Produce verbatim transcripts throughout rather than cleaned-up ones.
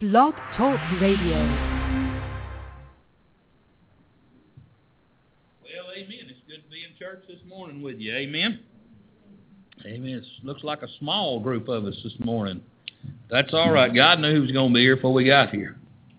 Blog Talk Radio. Well, amen. It's good to be in church this morning with you. Amen. Amen. It looks like a small group of us this morning. That's all right. God knew who was going to be here before we got here.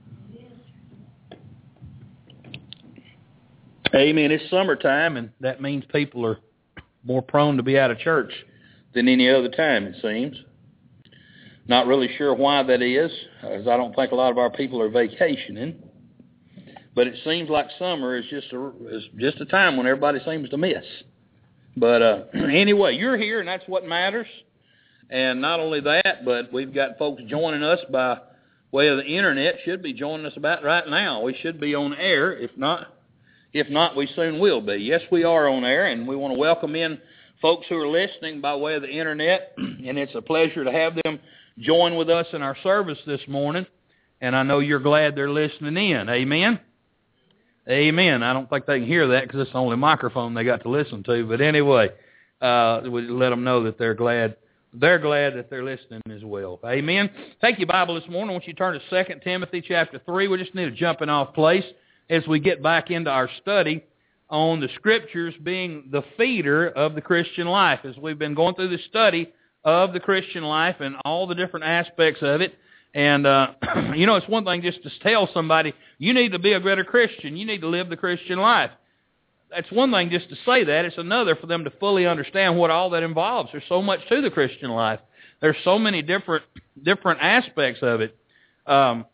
Amen. It's summertime, and that means people are more prone to be out of church than any other time, it seems. Not really sure why that is, as I don't think a lot of our people are vacationing. But it seems like summer is just a, is just a time when everybody seems to miss. But uh, anyway, you're here, and that's what matters. And not only that, but we've got folks joining us by way of the internet. Should be joining us about right now. We should be on air. If not, if not, we soon will be. Yes, we are on air, and we want to welcome in folks who are listening by way of the internet. And it's a pleasure to have them join with us in our service this morning. And I know you're glad they're listening in. Amen. Amen. I don't think they can hear that because it's the only microphone they got to listen to. But anyway, uh, we let them know that they're glad. They're glad that they're listening as well. Amen. Take your Bible this morning. I want you to turn to Second Timothy chapter three. We just need a jumping off place as we get back into our study on the Scriptures being the feeder of the Christian life. As we've been going through the study of the Christian life and all the different aspects of it. And, uh, you know, it's one thing just to tell somebody, you need to be a better Christian. You need to live the Christian life. That's one thing just to say that. It's another for them to fully understand what all that involves. There's so much to the Christian life. There's so many different different aspects of it. Um,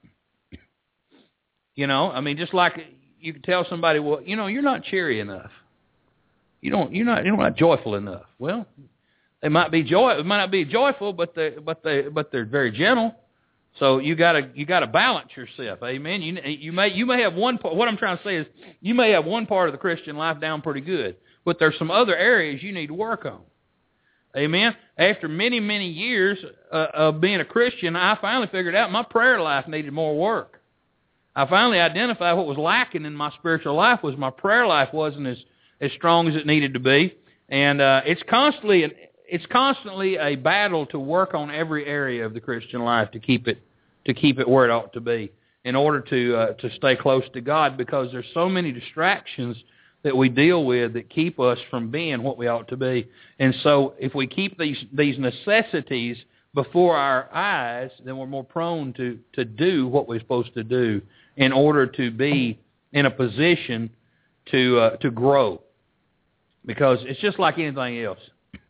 you know, I mean, just like you can tell somebody, well, you know, you're not cheery enough. You don't, you're not, you're not joyful enough. Well, they might be joy, they might not be joyful, but they, but they, but they're very gentle. So you gotta, you gotta balance yourself. Amen. You, you may, you may have one part. What I'm trying to say is, you may have one part of the Christian life down pretty good, but there's some other areas you need to work on. Amen. After many, many years uh, of being a Christian, I finally figured out my prayer life needed more work. I finally identified what was lacking in my spiritual life was my prayer life wasn't as, as strong as it needed to be, and uh, it's constantly an It's constantly a battle to work on every area of the Christian life to keep it to keep it where it ought to be in order to uh, to stay close to God, because there's so many distractions that we deal with that keep us from being what we ought to be. And so if we keep these these necessities before our eyes, then we're more prone to, to do what we're supposed to do in order to be in a position to uh, to grow. Because it's just like anything else.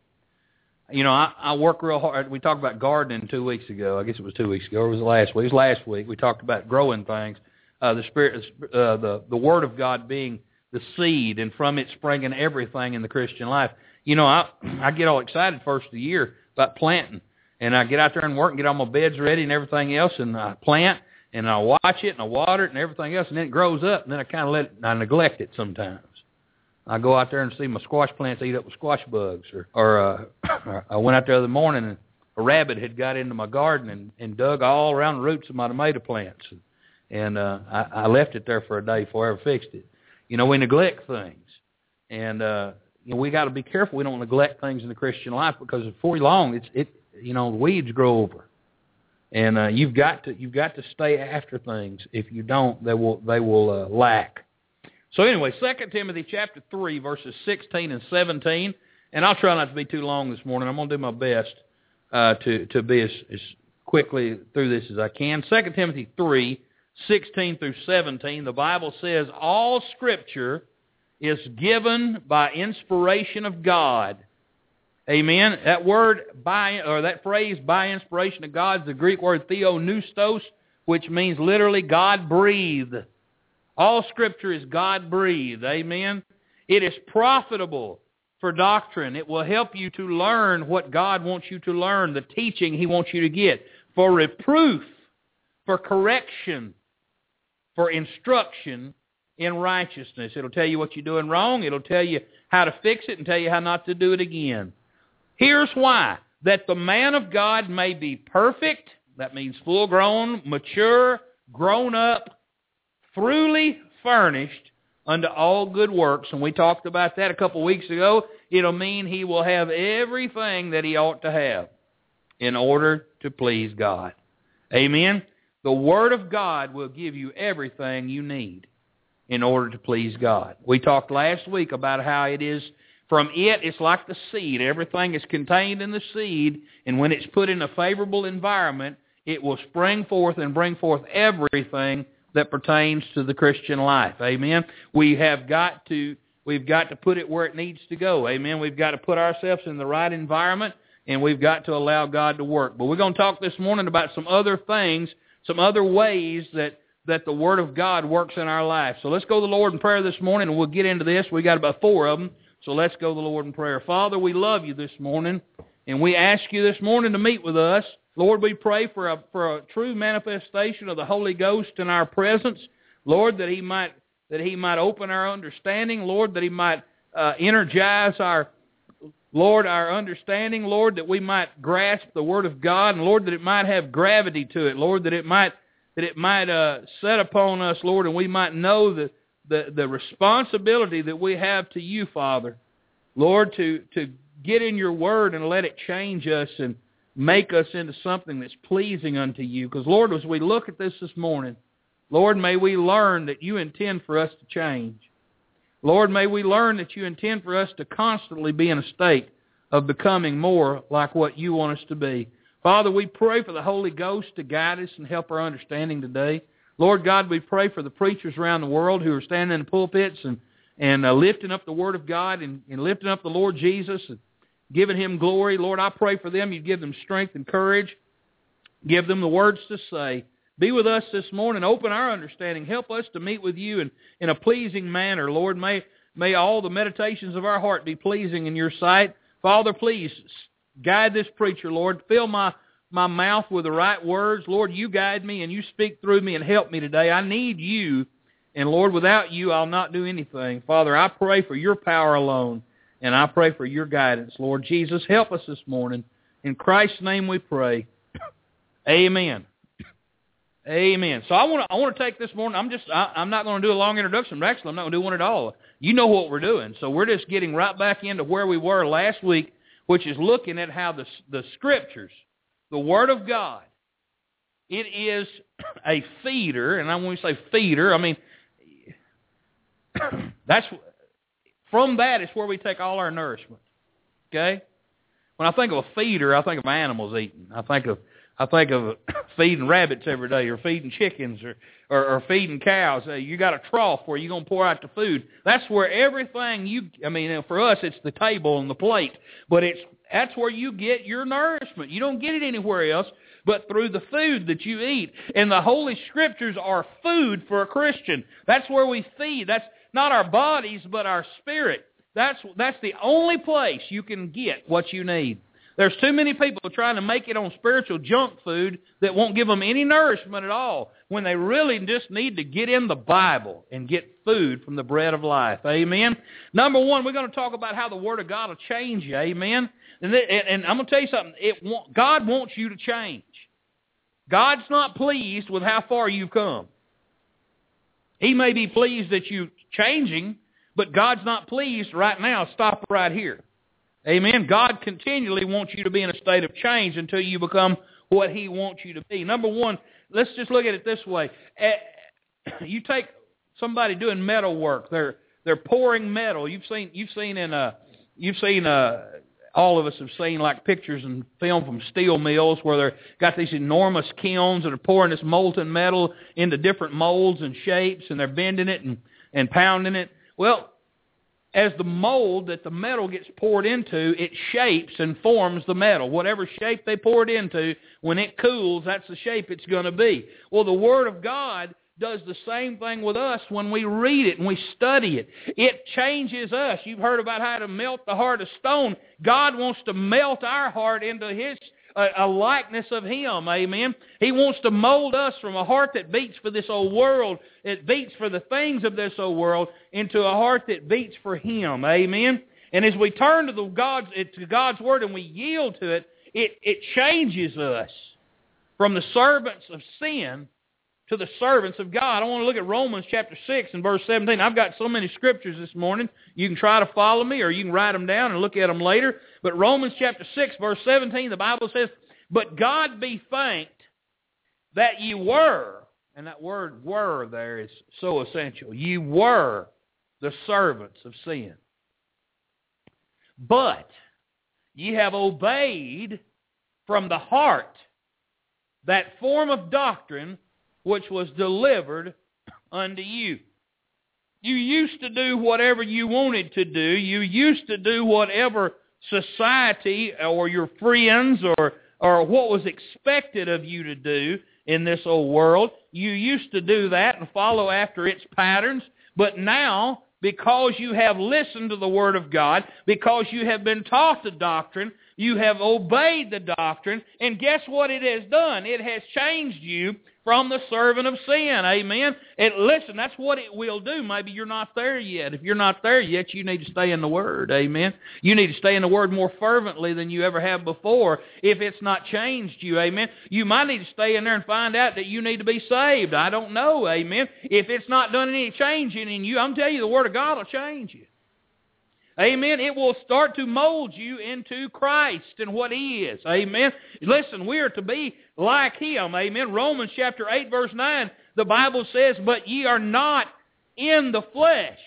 You know, I, I work real hard. We talked about gardening two weeks ago. I guess it was two weeks ago, or was it last week? It was last week. We talked about growing things. Uh, the spirit, uh, the the Word of God being the seed, and from it springing everything in the Christian life. You know, I I get all excited first of the year about planting, and I get out there and work and get all my beds ready and everything else, and I plant and I watch it and I water it and everything else, and then it grows up, and then I kind of let it, I neglect it sometimes. I go out there and see my squash plants eat up with squash bugs. Or, or uh, I went out there the other morning and a rabbit had got into my garden and, and dug all around the roots of my tomato plants. And uh, I, I left it there for a day before I ever fixed it. You know, we neglect things. And, uh, you know, we got to be careful we don't neglect things in the Christian life, because before long, it's, it, you know, the weeds grow over. And uh, you've got to you've got to stay after things. If you don't, they will, they will uh, lack. So anyway, Second Timothy chapter three, verses sixteen and seventeen, and I'll try not to be too long this morning. I'm going to do my best uh, to, to be as, as quickly through this as I can. Second Timothy three, sixteen through seventeen, the Bible says, all Scripture is given by inspiration of God. Amen. That word, by, or that phrase, by inspiration of God, is the Greek word theopneustos, which means literally God-breathed. All Scripture is God-breathed. Amen. It is profitable for doctrine. It will help you to learn what God wants you to learn, the teaching He wants you to get, for reproof, for correction, for instruction in righteousness. It'll tell you what you're doing wrong. It'll tell you how to fix it and tell you how not to do it again. Here's why. That the man of God may be perfect, that means full-grown, mature, grown up, truly furnished unto all good works. And we talked about that a couple weeks ago. It'll mean he will have everything that he ought to have in order to please God. Amen? The Word of God will give you everything you need in order to please God. We talked last week about how it is from it, it's like the seed. Everything is contained in the seed, and when it's put in a favorable environment, it will spring forth and bring forth everything that pertains to the Christian life. Amen. We have got to we've got to put it where it needs to go. Amen. We've got to put ourselves in the right environment, and we've got to allow God to work. But we're going to talk this morning about some other things, some other ways that, that the Word of God works in our life. So let's go to the Lord in prayer this morning, and we'll get into this. We got about four of them. So let's go to the Lord in prayer. Father, we love you this morning, and we ask you this morning to meet with us. Lord, we pray for a for a true manifestation of the Holy Ghost in our presence. Lord, that He might that He might open our understanding. Lord, that He might uh, energize our Lord our understanding. Lord, that we might grasp the Word of God, and Lord, that it might have gravity to it. Lord, that it might that it might uh, set upon us, Lord, and we might know the the the responsibility that we have to you, Father, Lord, to to get in your Word and let it change us and make us into something that's pleasing unto you. Because, Lord, as we look at this this morning, Lord, may we learn that you intend for us to change. Lord, may we learn that you intend for us to constantly be in a state of becoming more like what you want us to be. Father, we pray for the Holy Ghost to guide us and help our understanding today. Lord God, we pray for the preachers around the world who are standing in the pulpits and, and uh, lifting up the Word of God and, and lifting up the Lord Jesus and giving Him glory. Lord, I pray for them. You give them strength and courage. Give them the words to say. Be with us this morning. Open our understanding. Help us to meet with you in, in a pleasing manner. Lord, may, may all the meditations of our heart be pleasing in your sight. Father, please guide this preacher, Lord. Fill my, my mouth with the right words. Lord, you guide me and you speak through me and help me today. I need you. And Lord, without you, I'll not do anything. Father, I pray for your power alone. And I pray for your guidance. Lord Jesus, help us this morning. In Christ's name we pray. Amen. Amen. So I want to I want to take this morning. I'm just I, I'm not going to do a long introduction. Actually, I'm not going to do one at all. You know what we're doing. So we're just getting right back into where we were last week, which is looking at how the the Scriptures, the Word of God, it is a feeder. And when we say feeder, I mean that's. From that is where we take all our nourishment. Okay? When I think of a feeder, I think of animals eating. I think of I think of feeding rabbits every day, or feeding chickens, or or, or feeding cows. Uh, you got a trough where you're going to pour out the food. That's where everything you. I mean, for us, it's the table and the plate, but it's that's where you get your nourishment. You don't get it anywhere else but through the food that you eat. And the Holy Scriptures are food for a Christian. That's where we feed. That's not our bodies, but our spirit. That's that's the only place you can get what you need. There's too many people trying to make it on spiritual junk food that won't give them any nourishment at all, when they really just need to get in the Bible and get food from the bread of life. Amen? Number one, we're going to talk about how the Word of God will change you. Amen? And, it, and I'm going to tell you something. It want, God wants you to change. God's not pleased with how far you've come. He may be pleased that you're changing, but God's not pleased right now. Stop right here. Amen. God continually wants you to be in a state of change until you become what He wants you to be. Number one, let's just look at it this way. You take somebody doing metal work. They're they're pouring metal. You've seen you've seen in a you've seen a. All of us have seen like pictures and film from steel mills where they've got these enormous kilns that are pouring this molten metal into different molds and shapes, and they're bending it and, and pounding it. Well, as the mold that the metal gets poured into, it shapes and forms the metal. Whatever shape they pour it into, when it cools, that's the shape it's going to be. Well, the Word of God does the same thing with us when we read it and we study it. It changes us. You've heard about how to melt the heart of stone. God wants to melt our heart into His uh, a likeness of Him. Amen. He wants to mold us from a heart that beats for this old world, it beats for the things of this old world, into a heart that beats for Him. Amen. And as we turn to the God's to God's Word and we yield to it, it, it changes us from the servants of sin to the servants of God. I want to look at Romans chapter six and verse seventeen. I've got so many scriptures this morning. You can try to follow me, or you can write them down and look at them later. But Romans chapter six, verse seventeen, the Bible says, "But God be thanked that ye were, and that word were there is so essential, ye were the servants of sin. But ye have obeyed from the heart that form of doctrine which was delivered unto you. You used to do whatever you wanted to do. You used to do whatever society or your friends or, or what was expected of you to do in this old world. You used to do that and follow after its patterns. But now, because you have listened to the Word of God, because you have been taught the doctrine, you have obeyed the doctrine, and guess what it has done? It has changed you from the servant of sin. Amen? And listen, that's what it will do. Maybe you're not there yet. If you're not there yet, you need to stay in the Word. Amen? You need to stay in the Word more fervently than you ever have before if it's not changed you. Amen? You might need to stay in there and find out that you need to be saved. I don't know. Amen? If it's not done any changing in you, I'm telling you, the Word of God will change you. Amen. It will start to mold you into Christ and what He is. Amen. Listen, we are to be like Him. Amen. Romans chapter eight, verse nine, the Bible says, but ye are not in the flesh,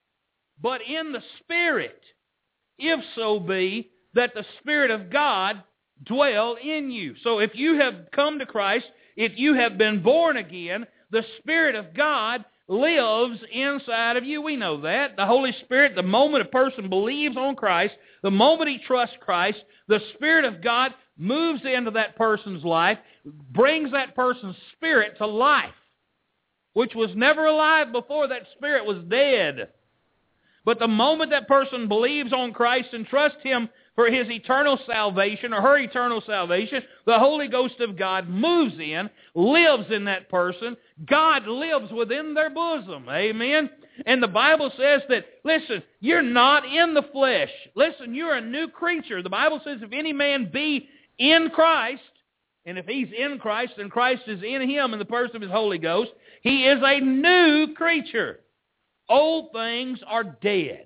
but in the Spirit, if so be that the Spirit of God dwell in you. So if you have come to Christ, if you have been born again, the Spirit of God lives inside of you. We know that. The Holy Spirit, the moment a person believes on Christ, the moment he trusts Christ, the Spirit of God moves into that person's life, brings that person's spirit to life, which was never alive before. That spirit was dead. But the moment that person believes on Christ and trusts Him for his eternal salvation or her eternal salvation, the Holy Ghost of God moves in, lives in that person. God lives within their bosom. Amen? And the Bible says that, listen, you're not in the flesh. Listen, you're a new creature. The Bible says if any man be in Christ, and if he's in Christ and Christ is in him in the person of His Holy Ghost, he is a new creature. Old things are dead.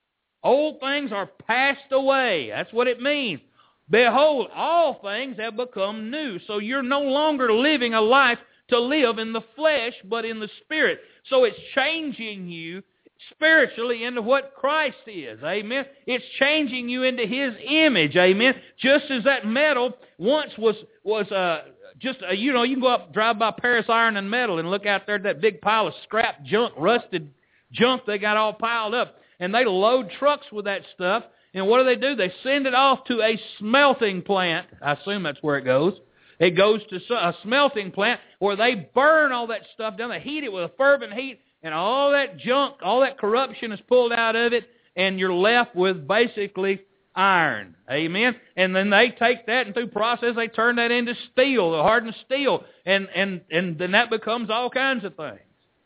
Old things are passed away. That's what it means. Behold, all things have become new. So you're no longer living a life to live in the flesh, but in the Spirit. So it's changing you spiritually into what Christ is. Amen. It's changing you into His image. Amen. Just as that metal once was was uh, just, uh, you know, you can go up, drive by Paris Iron and Metal and look out there at that big pile of scrap junk, rusted junk they got all piled up. And they load trucks with that stuff. And what do they do? They send it off to a smelting plant. I assume that's where it goes. It goes to a smelting plant where they burn all that stuff down. They heat it with a fervent heat. And all that junk, all that corruption is pulled out of it. And you're left with basically iron. Amen? And then they take that and through process they turn that into steel, the hardened steel. And, and, and then that becomes all kinds of things.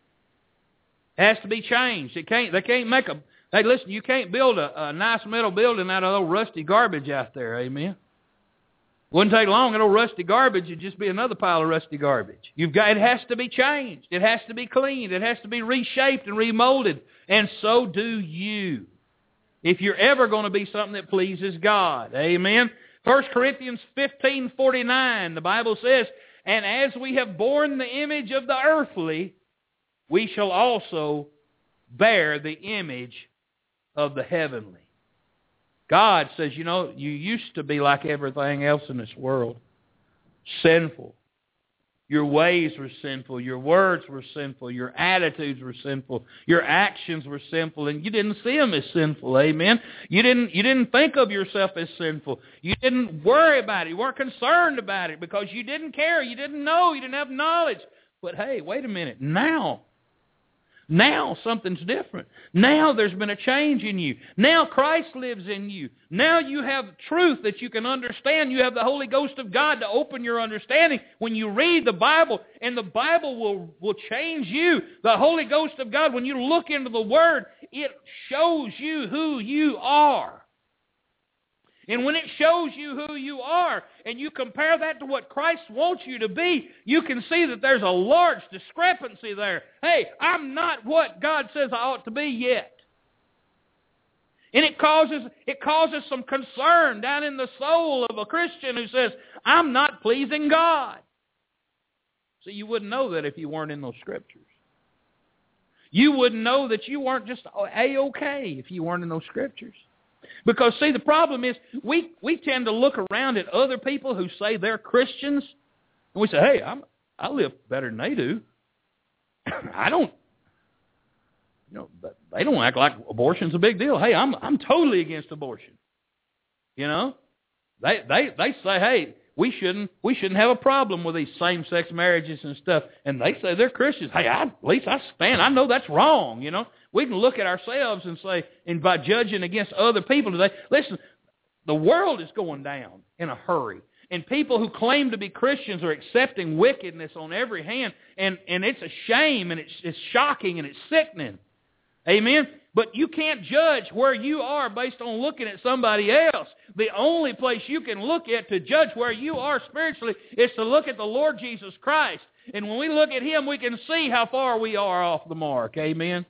It has to be changed. It can't, they can't make a... Hey, listen, you can't build a, a nice metal building out of old rusty garbage out there, amen? Wouldn't take long, that old rusty garbage would just be another pile of rusty garbage. You've got, it has to be changed. It has to be cleaned. It has to be reshaped and remolded. And so do you. If you're ever going to be something that pleases God, amen? First Corinthians fifteen forty-nine, the Bible says, and as we have borne the image of the earthly, we shall also bear the image of the heavenly. God says, you know, you used to be like everything else in this world. Sinful. Your ways were sinful. Your words were sinful. Your attitudes were sinful. Your actions were sinful. And you didn't see them as sinful. Amen. You didn't, you didn't think of yourself as sinful. You didn't worry about it. You weren't concerned about it because you didn't care. You didn't know. You didn't have knowledge. But hey, wait a minute. Now, Now something's different. Now there's been a change in you. Now Christ lives in you. Now you have truth that you can understand. You have the Holy Ghost of God to open your understanding. When you read the Bible, and the Bible will, will change you. The Holy Ghost of God, when you look into the Word, it shows you who you are. And when it shows you who you are, and you compare that to what Christ wants you to be, you can see that there's a large discrepancy there. Hey, I'm not what God says I ought to be yet. And it causes, it causes some concern down in the soul of a Christian who says, I'm not pleasing God. So you wouldn't know that if you weren't in those Scriptures. You wouldn't know that you weren't just A-okay if you weren't in those Scriptures. Because, see, the problem is we, we tend to look around at other people who say they're Christians, and we say, hey, I'm, I live better than they do. I don't, you know, they don't act like abortion's a big deal. Hey, I'm I'm totally against abortion. You know? They they they say, hey, we shouldn't we shouldn't have a problem with these same-sex marriages and stuff. And they say they're Christians. Hey, I, at least I stand. I know that's wrong, you know. We can look at ourselves and say, and by judging against other people today, listen, the world is going down in a hurry. And people who claim to be Christians are accepting wickedness on every hand. And, and it's a shame, and it's, it's shocking, and it's sickening. Amen? But you can't judge where you are based on looking at somebody else. The only place you can look at to judge where you are spiritually is to look at the Lord Jesus Christ. And when we look at Him, we can see how far we are off the mark. Amen?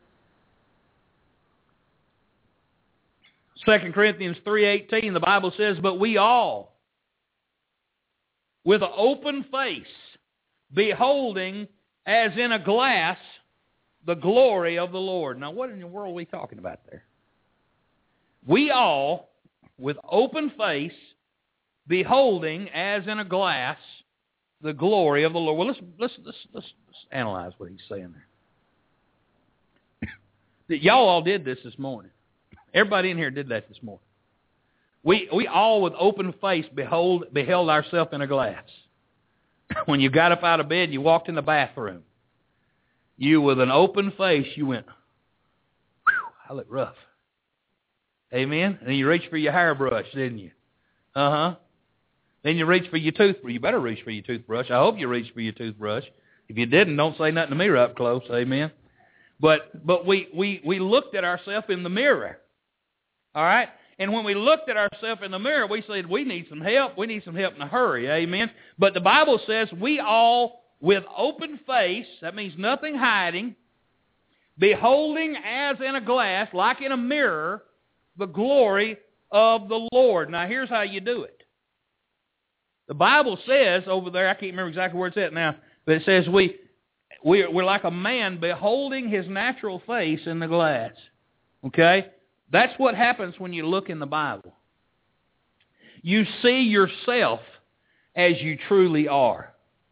Second Corinthians three eighteen, the Bible says, but we all, with an open face, beholding as in a glass the glory of the Lord. Now, what in the world are we talking about there? We all, with open face, beholding as in a glass the glory of the Lord. Well, let's let's let's let's, let's analyze what he's saying there. Y'all all did this this morning. Everybody in here did that this morning. We we all with open face behold beheld ourselves in a glass. When you got up out of bed, you walked in the bathroom. You with an open face, you went, I look rough. Amen? And then you reached for your hairbrush, didn't you? Uh-huh. Then you reached for your toothbrush. You better reach for your toothbrush. I hope you reached for your toothbrush. If you didn't, don't say nothing to me right up close. Amen? But but we, we, we looked at ourselves in the mirror. All right? And when we looked at ourselves in the mirror, we said, we need some help. We need some help in a hurry. Amen? But the Bible says we all, with open face, that means nothing hiding, beholding as in a glass, like in a mirror, the glory of the Lord. Now, here's how you do it. The Bible says over there, I can't remember exactly where it's at now, but it says we, we're, we're like a man beholding his natural face in the glass. Okay? That's what happens when you look in the Bible. You see yourself as you truly are.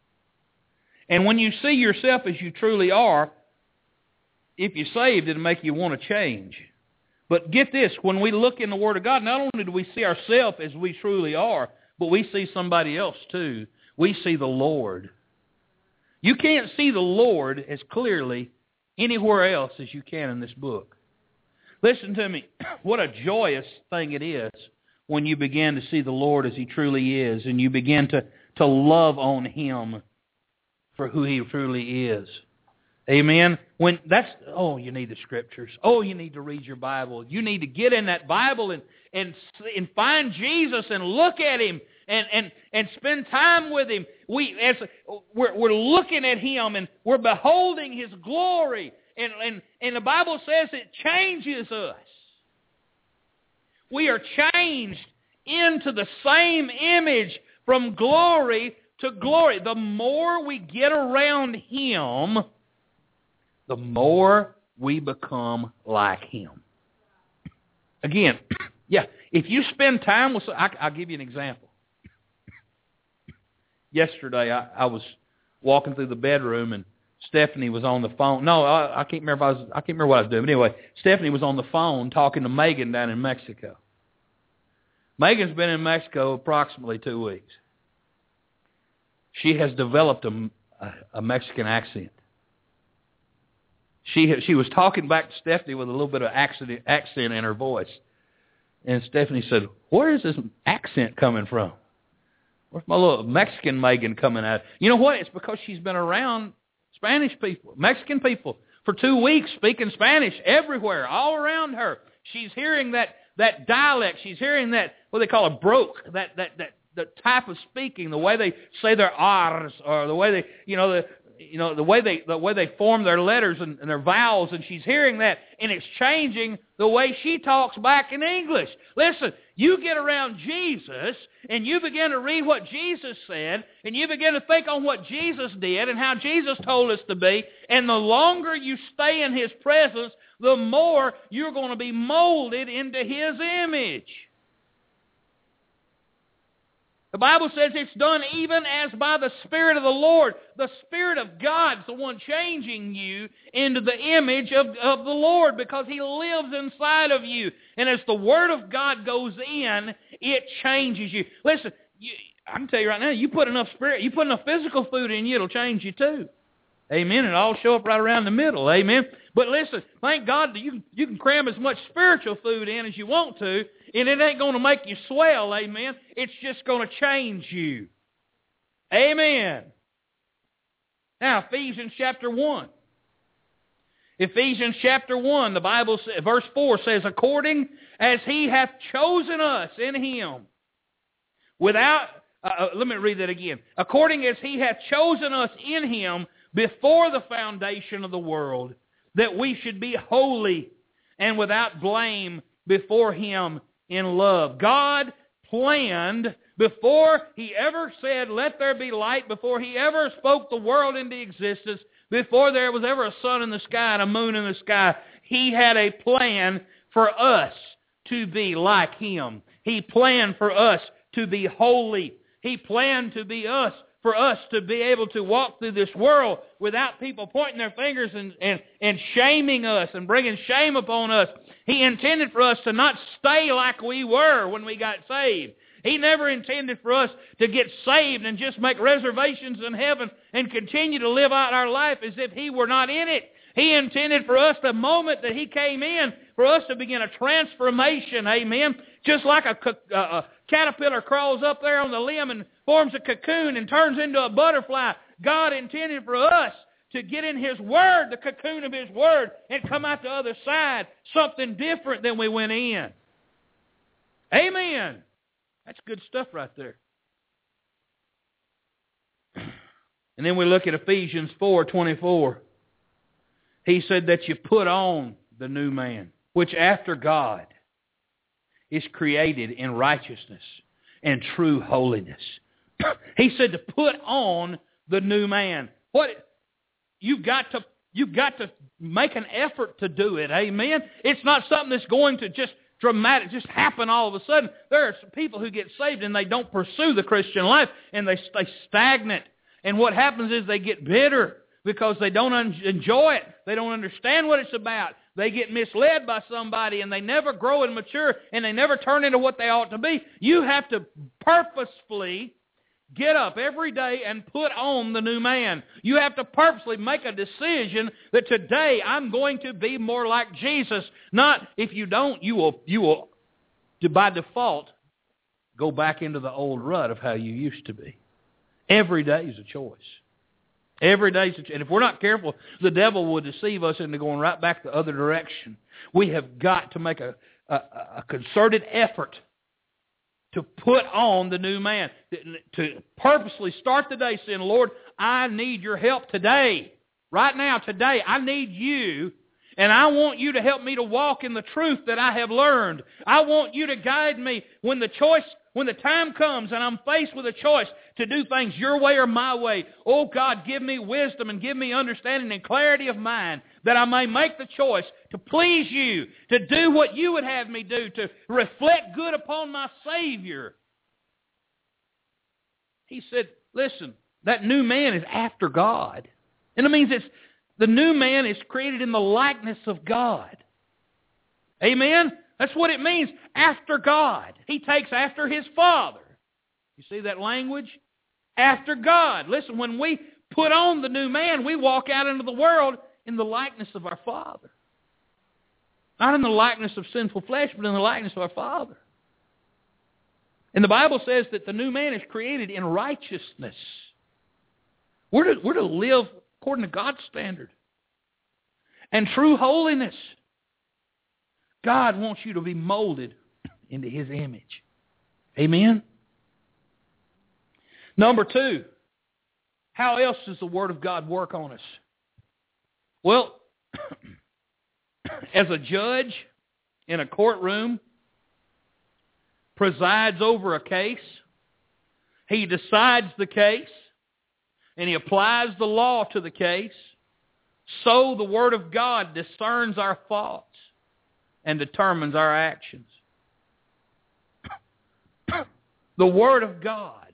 And when you see yourself as you truly are, if you're saved, it'll make you want to change. But get this, when we look in the Word of God, not only do we see ourselves as we truly are, but we see somebody else too. We see the Lord. You can't see the Lord as clearly anywhere else as you can in this book. Listen to me. What a joyous thing it is when you begin to see the Lord as He truly is, and you begin to, to love on Him for who He truly is. Amen? When that's, oh, you need the Scriptures. Oh, you need to read your Bible. You need to get in that Bible and, and, and find Jesus and look at Him and, and, and spend time with Him. We, as, we're, we're looking at Him and we're beholding His glory. And, and, and the Bible says it changes us. We are changed into the same image from glory to glory. The more we get around Him, the more we become like Him. Again, yeah, if you spend time with... I, I'll give you an example. Yesterday, I, I was walking through the bedroom and Stephanie was on the phone. No, I, I can't remember if I was. I can't remember what I was doing. But anyway, Stephanie was on the phone talking to Megan down in Mexico. Megan's been in Mexico approximately two weeks. She has developed a, a Mexican accent. She she was talking back to Stephanie with a little bit of accent accent in her voice, and Stephanie said, "Where is this accent coming from? Where's my little Mexican Megan coming out?" You know what? It's because she's been around Spanish people, Mexican people, for two weeks speaking Spanish everywhere, all around her. She's hearing that, that dialect. She's hearing that, what they call a broke, that, that, that, that type of speaking, the way they say their R's, or the way they, you know, the, you know, the way they the way they form their letters and, and their vowels, and she's hearing that, and it's changing the way she talks back in English. Listen, you get around Jesus, and you begin to read what Jesus said, and you begin to think on what Jesus did and how Jesus told us to be, and the longer you stay in His presence, the more you're going to be molded into His image. The Bible says it's done even as by the Spirit of the Lord. The Spirit of God's the one changing you into the image of, of the Lord, because He lives inside of you. And as the Word of God goes in, it changes you. Listen, you, I can tell you right now, you put enough spirit, you put enough physical food in you, it'll change you too. Amen. It'll all show up right around the middle. Amen. But listen, thank God that you, you can cram as much spiritual food in as you want to, and it ain't going to make you swell, amen. It's just going to change you. Amen. Now, Ephesians chapter one. Ephesians chapter one, the Bible, verse four says, according as He hath chosen us in Him, without, uh, let me read that again. According as He hath chosen us in Him before the foundation of the world, that we should be holy and without blame before Him in love. God planned before He ever said, let there be light, before He ever spoke the world into existence, before there was ever a sun in the sky and a moon in the sky, He had a plan for us to be like Him. He planned for us to be holy. He planned to be us, for us to be able to walk through this world without people pointing their fingers and, and, and shaming us and bringing shame upon us. He intended for us to not stay like we were when we got saved. He never intended for us to get saved and just make reservations in heaven and continue to live out our life as if He were not in it. He intended for us, the moment that He came in, for us to begin a transformation, amen. Just like a, a, a caterpillar crawls up there on the limb and forms a cocoon and turns into a butterfly, God intended for us to get in His Word, the cocoon of His Word, and come out the other side something different than we went in. Amen. That's good stuff right there. And then we look at Ephesians four twenty-four. He said that you put on the new man, which after God is created in righteousness and true holiness. He said to put on the new man. What you've got to you've got to make an effort to do it. Amen. It's not something that's going to just dramatic, just happen all of a sudden. There are some people who get saved and they don't pursue the Christian life, and they stay stagnant. And what happens is they get bitter because they don't un- enjoy it. They don't understand what it's about. They get misled by somebody, and they never grow and mature, and they never turn into what they ought to be. You have to purposefully get up every day and put on the new man. You have to purposely make a decision that today I'm going to be more like Jesus. Not if you don't, you will, you will by default, go back into the old rut of how you used to be. Every day is a choice. Every day is a choice. And if we're not careful, the devil will deceive us into going right back the other direction. We have got to make a, a, a concerted effort to put on the new man, to purposely start the day saying, Lord, I need your help today. Right now, today, I need you, and I want you to help me to walk in the truth that I have learned. I want you to guide me when the choice, when the time comes and I'm faced with a choice to do things your way or my way. Oh, God, give me wisdom and give me understanding and clarity of mind that I may make the choice to please you, to do what you would have me do, to reflect good upon my Savior. He said, listen, that new man is after God. And it means it's the new man is created in the likeness of God. Amen? That's what it means, after God. He takes after His Father. You see that language? After God. Listen, when we put on the new man, we walk out into the world in the likeness of our Father. Not in the likeness of sinful flesh, but in the likeness of our Father. And the Bible says that the new man is created in righteousness. We're to, we're to live according to God's standard. And true holiness. God wants you to be molded into His image. Amen? Number two, how else does the Word of God work on us? Well, as a judge in a courtroom presides over a case, he decides the case, and he applies the law to the case. So the Word of God discerns our thoughts and determines our actions. The Word of God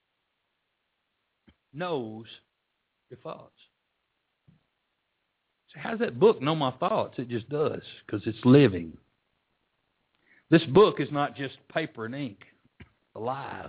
knows your thoughts. So how does that book know my thoughts? It just does, because it's living. This book is not just paper and ink. It's alive.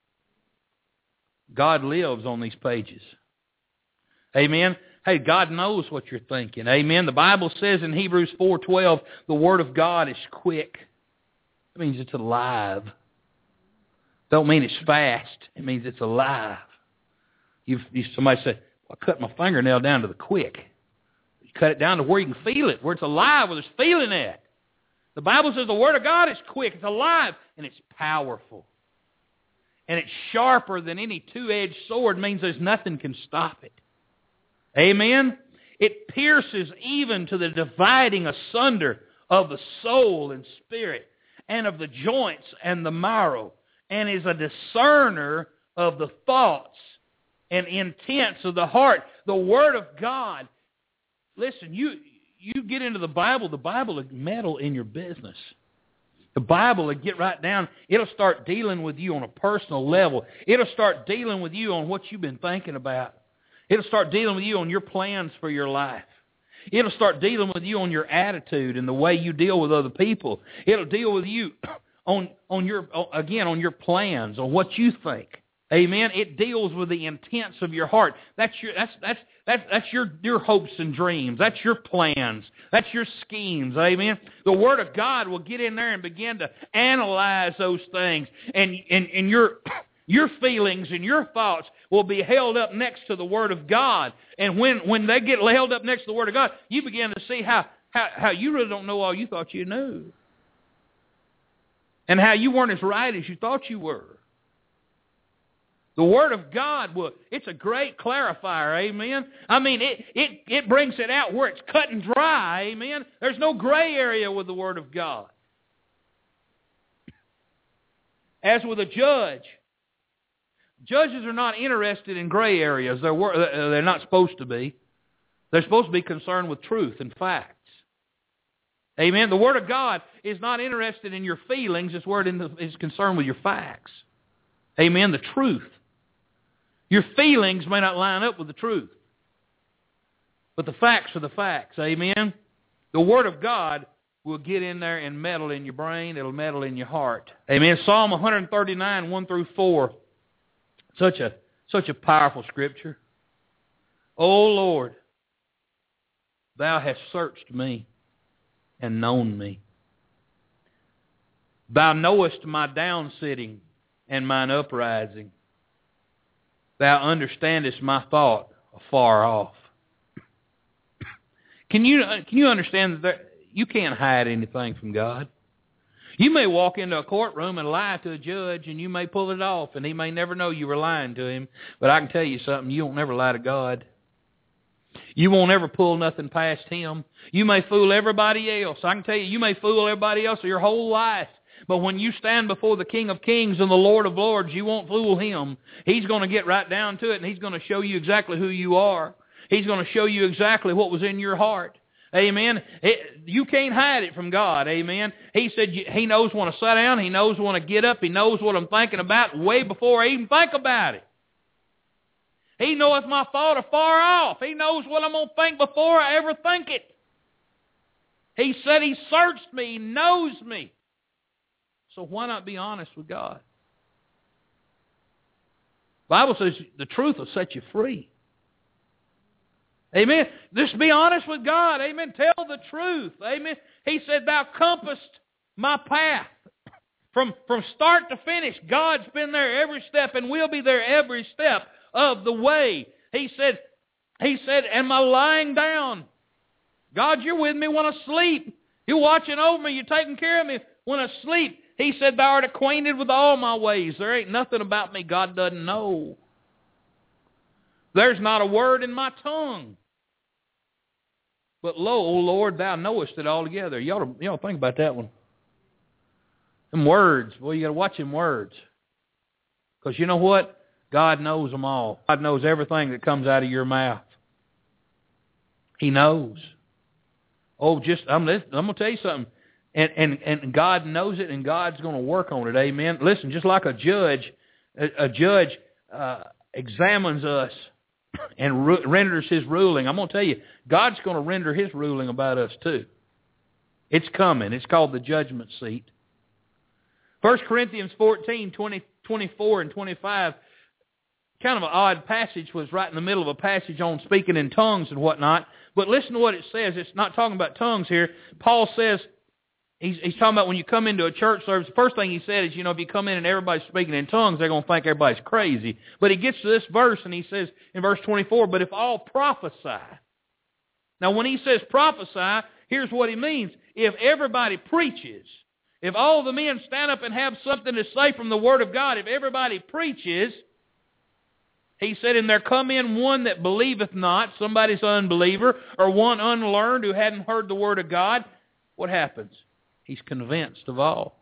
God lives on these pages. Amen? Hey, God knows what you're thinking. Amen? The Bible says in Hebrews four twelve, the Word of God is quick. That means it's alive. Don't mean it's fast. It means it's alive. You've, you, somebody said, well, I cut my fingernail down to the quick. You cut it down to where you can feel it, where it's alive, where there's feeling at. The Bible says the Word of God is quick, it's alive, and it's powerful. And it's sharper than any two-edged sword. It means there's nothing can stop it. Amen? It pierces even to the dividing asunder of the soul and spirit, and of the joints and the marrow, and is a discerner of the thoughts and intents of the heart. The Word of God, listen, you, you get into the Bible, the Bible will meddle in your business. The Bible will get right down. It'll start dealing with you on a personal level. It'll start dealing with you on what you've been thinking about. It'll start dealing with you on your plans for your life. It'll start dealing with you on your attitude and the way you deal with other people. It'll deal with you on, on your, again, on your plans, on what you think. Amen. It deals with the intents of your heart. That's your that's that's that's that's your your hopes and dreams. That's your plans. That's your schemes. Amen. The Word of God will get in there and begin to analyze those things, and and, and your your feelings and your thoughts will be held up next to the Word of God. And when when they get held up next to the Word of God, you begin to see how how, how you really don't know all you thought you knew, and how you weren't as right as you thought you were. The Word of God, will, it's a great clarifier, amen? I mean, it, it, it brings it out where it's cut and dry, amen? There's no gray area with the Word of God. As with a judge, judges are not interested in gray areas. They're, they're not supposed to be. They're supposed to be concerned with truth and facts. Amen? The Word of God is not interested in your feelings. It's word in the, is concerned with your facts. Amen? The truth. Your feelings may not line up with the truth, but the facts are the facts. Amen? The Word of God will get in there and meddle in your brain. It'll meddle in your heart. Amen? Psalm one thirty-nine, one through four. Such a, such a powerful scripture. O Lord, Thou hast searched me and known me. Thou knowest my downsitting and mine uprising. Thou understandest my thought afar off. Can you can you understand that there, you can't hide anything from God? You may walk into a courtroom and lie to a judge, and you may pull it off, and he may never know you were lying to him. But I can tell you something, you won't never lie to God. You won't ever pull nothing past Him. You may fool everybody else. I can tell you, you may fool everybody else your whole life. But when you stand before the King of Kings and the Lord of Lords, you won't fool Him. He's going to get right down to it, and He's going to show you exactly who you are. He's going to show you exactly what was in your heart. Amen. It, you can't hide it from God. Amen. He said He knows when to sit down. He knows when to get up. He knows what I'm thinking about way before I even think about it. He knoweth my thought afar off. He knows what I'm going to think before I ever think it. He said He searched me. He knows me. So why not be honest with God? The Bible says the truth will set you free. Amen. Just be honest with God. Amen. Tell the truth. Amen. He said, Thou compassed my path. From, from start to finish, God's been there every step and will be there every step of the way. He said, He said, Am I lying down? God, You're with me when I sleep. You're watching over me. You're taking care of me when I sleep. He said, Thou art acquainted with all my ways. There ain't nothing about me God doesn't know. There's not a word in my tongue. But lo, O Lord, thou knowest it altogether. You ought to, you ought to think about that one. Them words, boy, you got to watch them words. Because you know what? God knows them all. God knows everything that comes out of your mouth. He knows. Oh, just, I'm, I'm going to tell you something. And, and, and God knows it, and God's going to work on it. Amen. Listen, just like a judge, a, a judge uh, examines us and ru- renders his ruling. I'm going to tell you, God's going to render his ruling about us too. It's coming. It's called the judgment seat. First Corinthians fourteen, twenty, twenty-four and twenty-five, kind of an odd passage, was right in the middle of a passage on speaking in tongues and whatnot. But listen to what it says. It's not talking about tongues here. Paul says, he's, he's talking about when you come into a church service, the first thing he said is, you know, if you come in and everybody's speaking in tongues, they're going to think everybody's crazy. But he gets to this verse and he says in verse twenty-four, but if all prophesy. Now when he says prophesy, here's what he means. If everybody preaches, if all the men stand up and have something to say from the Word of God, if everybody preaches, he said, and there come in one that believeth not, somebody's an unbeliever, or one unlearned who hadn't heard the Word of God, what happens? He's convinced of all.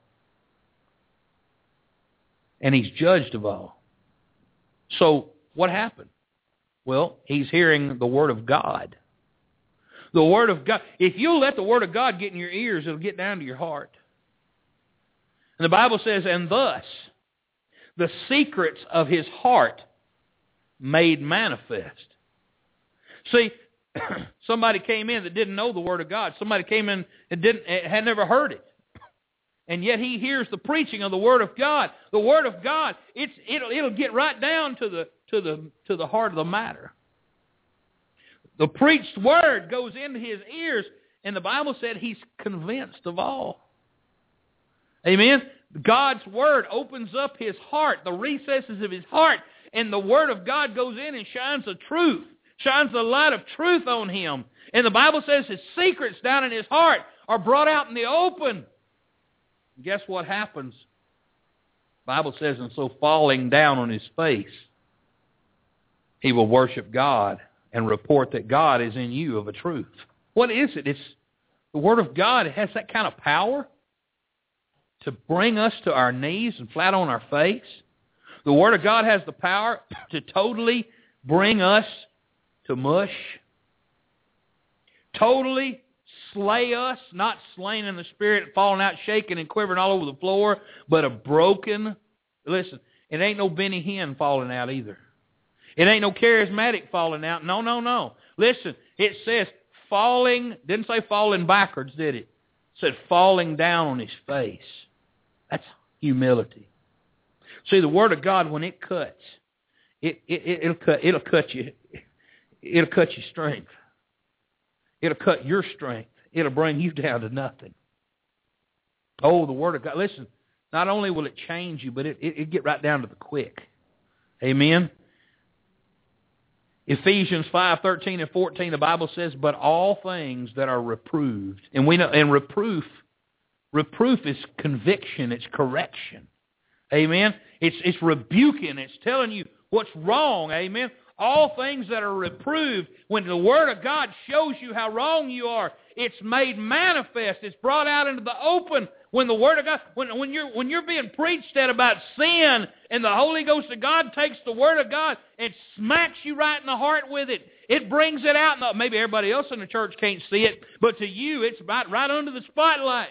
And he's judged of all. So what happened? Well, he's hearing the Word of God. The Word of God. If you'll let the Word of God get in your ears, it'll get down to your heart. And the Bible says, and thus the secrets of his heart made manifest. See, somebody came in that didn't know the Word of God. Somebody came in and didn't had never heard it. And yet he hears the preaching of the Word of God. The Word of God, it's it'll it'll get right down to the to the to the heart of the matter. The preached Word goes into his ears, and the Bible said he's convinced of all. Amen? God's Word opens up his heart, the recesses of his heart, and the Word of God goes in and shines the truth, shines the light of truth on him. And the Bible says his secrets down in his heart are brought out in the open. And guess what happens? The Bible says, and so falling down on his face, he will worship God and report that God is in you of a truth. What is it? It's the Word of God. It has that kind of power to bring us to our knees and flat on our face. The Word of God has the power to totally bring us to mush. Totally slay us, not slain in the spirit, falling out, shaking and quivering all over the floor, but a broken, listen, it ain't no Benny Hinn falling out either. It ain't no charismatic falling out. No, no, no. Listen, it says falling, didn't say falling backwards, did it? It said falling down on his face. That's humility. See, the Word of God, when it cuts, it, it, it'll cut, it'll cut you, it'll cut your strength. It'll cut your strength. It'll bring you down to nothing. Oh, the Word of God. Listen, not only will it change you, but it, it, it get right down to the quick. Amen? Ephesians five, thirteen and fourteen, the Bible says, but all things that are reproved. And we know, and reproof, reproof is conviction, it's correction. Amen? It's, it's rebuking, it's telling you what's wrong. Amen? All things that are reproved, when the Word of God shows you how wrong you are, it's made manifest. It's brought out into the open. When the Word of God, when, when you're when you're being preached at about sin, and the Holy Ghost of God takes the Word of God and smacks you right in the heart with it, it brings it out. Now, maybe everybody else in the church can't see it, but to you, it's right, right under the spotlight.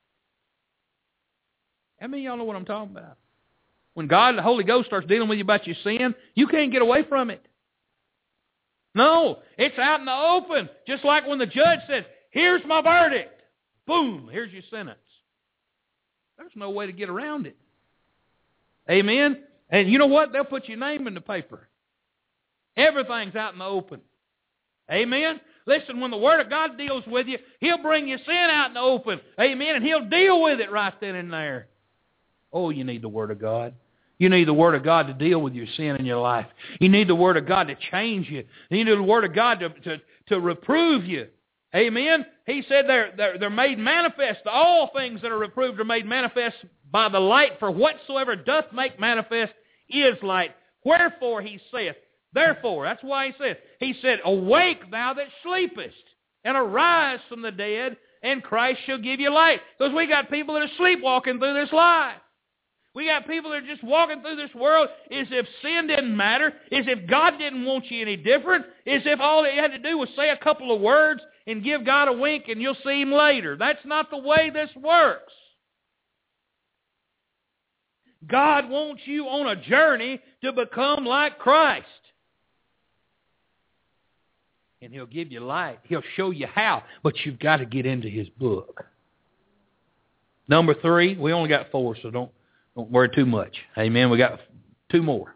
How many of y'all know what I'm talking about? When God, the Holy Ghost, starts dealing with you about your sin, you can't get away from it. No, it's out in the open. Just like when the judge says, here's my verdict. Boom, here's your sentence. There's no way to get around it. Amen? And you know what? They'll put your name in the paper. Everything's out in the open. Amen? Listen, when the Word of God deals with you, He'll bring your sin out in the open. Amen? And He'll deal with it right then and there. Oh, you need the Word of God. You need the Word of God to deal with your sin in your life. You need the Word of God to change you. You need the Word of God to, to, to reprove you. Amen? He said they're, they're, they're made manifest. All things that are reproved are made manifest by the light, for whatsoever doth make manifest is light. Wherefore he saith, Therefore, that's why he said, he said, awake thou that sleepest, and arise from the dead, and Christ shall give you light. Because we got people that are sleepwalking through this life. We got people that are just walking through this world as if sin didn't matter, as if God didn't want you any different, as if all you had to do was say a couple of words and give God a wink and you'll see Him later. That's not the way this works. God wants you on a journey to become like Christ. And He'll give you light. He'll show you how. But you've got to get into His book. Number three, we only got four, so don't, don't worry too much. Amen. We got two more.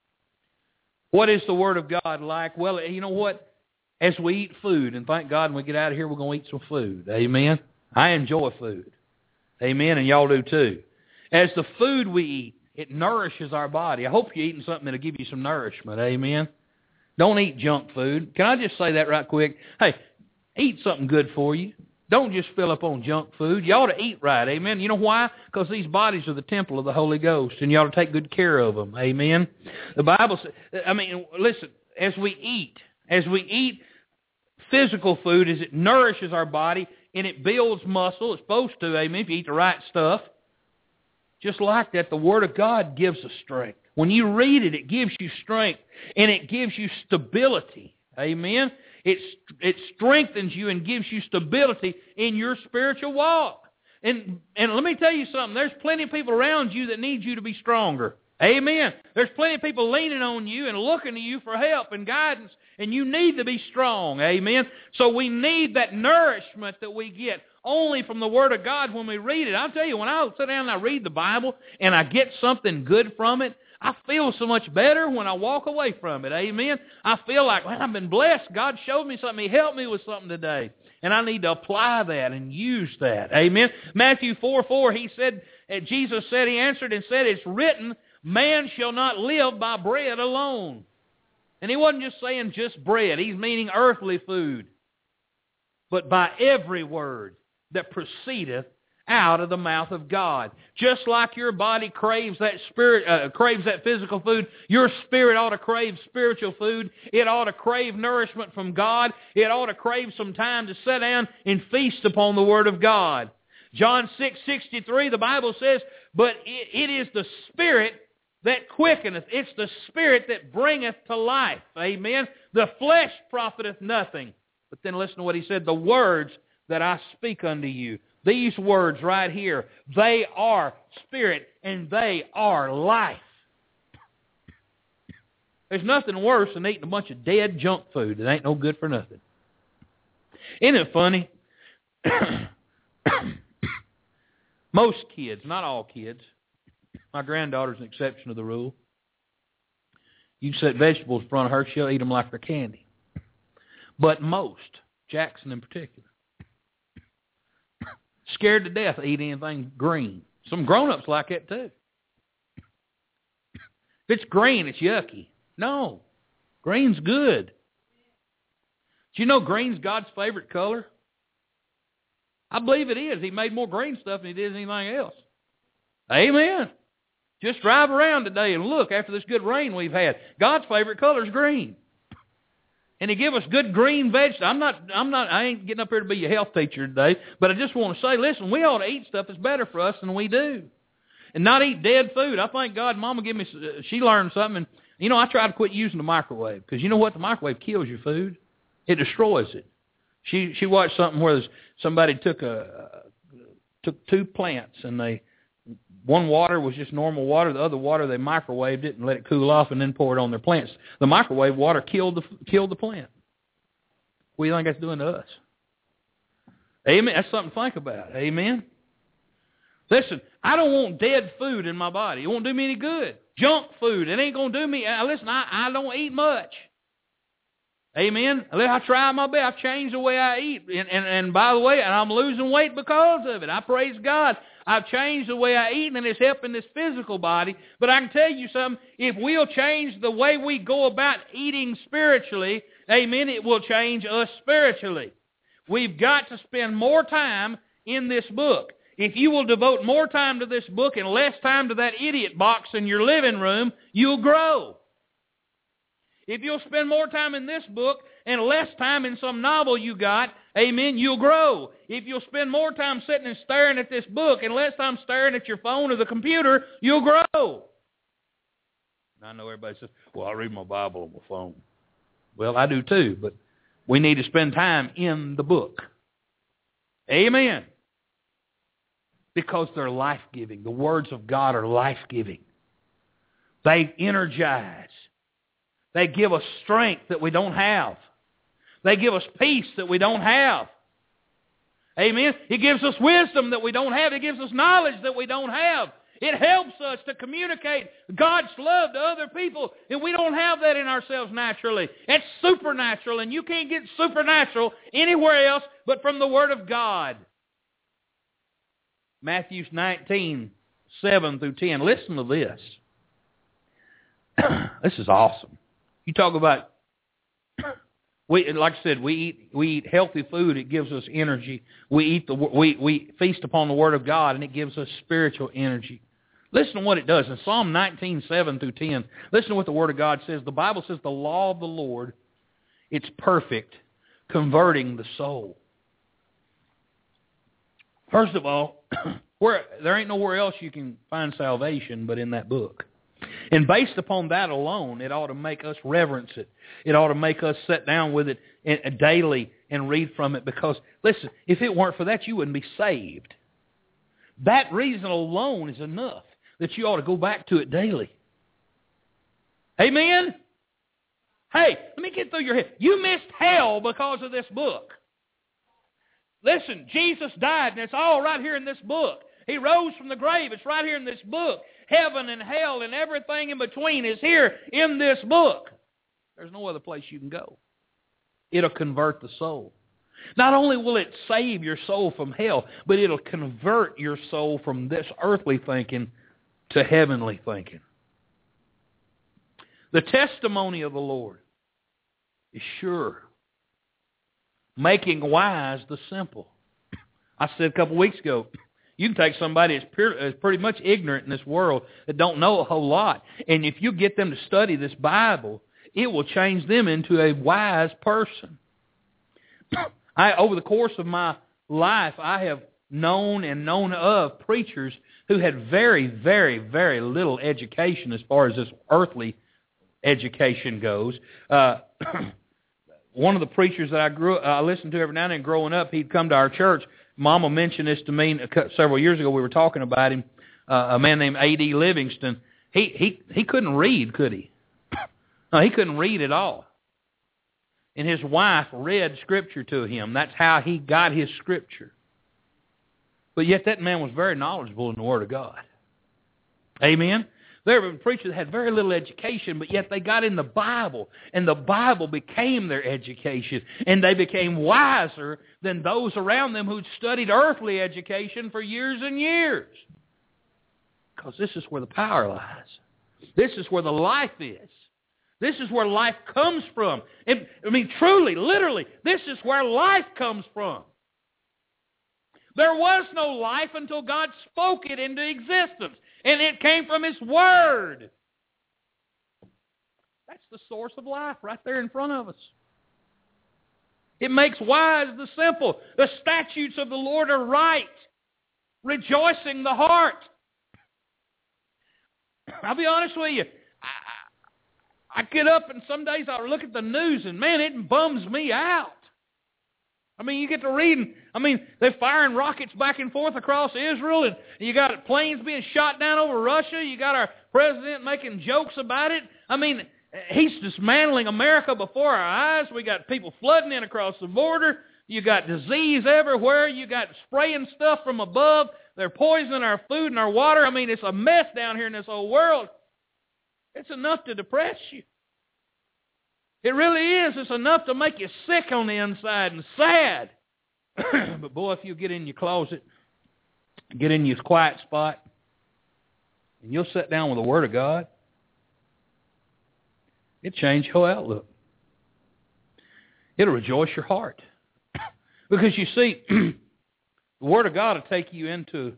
What is the Word of God like? Well, you know what? As we eat food, and thank God when we get out of here, we're going to eat some food. Amen. I enjoy food. Amen, and y'all do too. As the food we eat, it nourishes our body. I hope you're eating something that'll give you some nourishment. Amen. Don't eat junk food. Can I just say that right quick? Hey, eat something good for you. Don't just fill up on junk food. You ought to eat right. Amen. You know why? Because these bodies are the temple of the Holy Ghost, and you ought to take good care of them. Amen. The Bible says, I mean, listen, as we eat, as we eat physical food, as it nourishes our body, and it builds muscle, it's supposed to, amen, if you eat the right stuff. Just like that, the Word of God gives us strength. When you read it, it gives you strength, and it gives you stability. Amen? It, it strengthens you and gives you stability in your spiritual walk. And, and let me tell you something. There's plenty of people around you that need you to be stronger. Amen. There's plenty of people leaning on you and looking to you for help and guidance, and you need to be strong. Amen. So we need that nourishment that we get only from the Word of God when we read it. I'll tell you, when I sit down and I read the Bible and I get something good from it, I feel so much better when I walk away from it. Amen. I feel like, well, I've been blessed. God showed me something. He helped me with something today. And I need to apply that and use that. Amen. Matthew four four, he said, Jesus said, he answered and said, it's written, man shall not live by bread alone. And he wasn't just saying just bread. He's meaning earthly food. But by every word that proceedeth out of the mouth of God. Just like your body craves that spirit, uh, craves that physical food, your spirit ought to crave spiritual food. It ought to crave nourishment from God. It ought to crave some time to sit down and feast upon the Word of God. John six sixty-three, the Bible says, but it, it is the Spirit that quickeneth. It's the Spirit that bringeth to life. Amen. The flesh profiteth nothing. But then listen to what he said, the words that I speak unto you. These words right here, they are spirit and they are life. There's nothing worse than eating a bunch of dead junk food that ain't no good for nothing. Isn't it funny? Most kids, not all kids, my granddaughter's an exception to the rule. You set vegetables in front of her, she'll eat them like they're candy. But most, Jackson in particular, scared to death to eat anything green. Some grown-ups like that too. If it's green, it's yucky. No, green's good. Do you know green's God's favorite color? I believe it is. He made more green stuff than He did anything else. Amen. Just drive around today and look after this good rain we've had. God's favorite color is green. And He give us good green vegetables. I'm not, I'm not, I ain't getting up here to be a health teacher today, but I just want to say, listen, we ought to eat stuff that's better for us than we do. And not eat dead food. I thank God Mama gave me, she learned something. And, you know, I try to quit using the microwave. Because you know what? The microwave kills your food. It destroys it. She she watched something where somebody took a took two plants and they, one water was just normal water. The other water, they microwaved it and let it cool off and then poured it on their plants. The microwave water killed the killed the plant. What do you think that's doing to us? Amen. That's something to think about. Amen. Listen, I don't want dead food in my body. It won't do me any good. Junk food, it ain't going to do me. Listen, I, I don't eat much. Amen. I try my best. I've changed the way I eat. And, and, and by the way, and I'm losing weight because of it. I praise God. I've changed the way I eat, and it's helping this physical body. But I can tell you something. If we'll change the way we go about eating spiritually, amen, it will change us spiritually. We've got to spend more time in this book. If you will devote more time to this book and less time to that idiot box in your living room, you'll grow. If you'll spend more time in this book and less time in some novel you got, amen, you'll grow. If you'll spend more time sitting and staring at this book and less time staring at your phone or the computer, you'll grow. I know everybody says, well, I read my Bible on my phone. Well, I do too, but we need to spend time in the book. Amen. Because they're life-giving. The words of God are life-giving. They energize. They give us strength that we don't have. They give us peace that we don't have. Amen. It gives us wisdom that we don't have. It gives us knowledge that we don't have. It helps us to communicate God's love to other people, and we don't have that in ourselves naturally. It's supernatural, and you can't get supernatural anywhere else but from the Word of God. Matthew nineteen, seven through ten. Listen to this. This is awesome. You talk about, we like I said, we eat we eat healthy food. It gives us energy. We eat the we we feast upon the Word of God, and it gives us spiritual energy. Listen to what it does. In Psalm nineteen, seven through ten, listen to what the Word of God says. The Bible says the law of the Lord, it's perfect, converting the soul. First of all, where there ain't nowhere else you can find salvation but in that book. And based upon that alone, it ought to make us reverence it. It ought to make us sit down with it daily and read from it. Because, listen, if it weren't for that, you wouldn't be saved. That reason alone is enough that you ought to go back to it daily. Amen? Hey, let me get through your head. You missed hell because of this book. Listen, Jesus died, and it's all right here in this book. He rose from the grave. It's right here in this book. Heaven and hell and everything in between is here in this book. There's no other place you can go. It'll convert the soul. Not only will it save your soul from hell, but it'll convert your soul from this earthly thinking to heavenly thinking. The testimony of the Lord is sure, making wise the simple. I said a couple weeks ago, you can take somebody that's, pure, that's pretty much ignorant in this world, that don't know a whole lot, and if you get them to study this Bible, it will change them into a wise person. I, over the course of my life, I have known and known of preachers who had very, very, very little education as far as this earthly education goes. Uh, one of the preachers that I grew, I listened to every now and then growing up, he'd come to our church. Mama mentioned this to me several years ago. We were talking about him, uh, a man named A D Livingston. He he he couldn't read, could he? No, he couldn't read at all. And his wife read Scripture to him. That's how he got his Scripture. But yet that man was very knowledgeable in the Word of God. Amen? There were preachers that had very little education, but yet they got in the Bible, and the Bible became their education, and they became wiser than those around them who'd studied earthly education for years and years. Because this is where the power lies. This is where the life is. This is where life comes from. And, I mean, truly, literally, this is where life comes from. There was no life until God spoke it into existence. And it came from His Word. That's the source of life right there in front of us. It makes wise the simple. The statutes of the Lord are right, rejoicing the heart. I'll be honest with you. I, I get up and some days I look at the news and, man, it bums me out. I mean, you get to reading, I mean, they're firing rockets back and forth across Israel, and you got planes being shot down over Russia. You got our president making jokes about it. I mean, he's dismantling America before our eyes. We got people flooding in across the border. You got disease everywhere. You got spraying stuff from above. They're poisoning our food and our water. I mean, it's a mess down here in this whole world. It's enough to depress you. It really is. It's enough to make you sick on the inside and sad. But boy, if you get in your closet, get in your quiet spot, and you'll sit down with the Word of God, it'll change your outlook. It'll rejoice your heart. Because you see, the Word of God will take you into,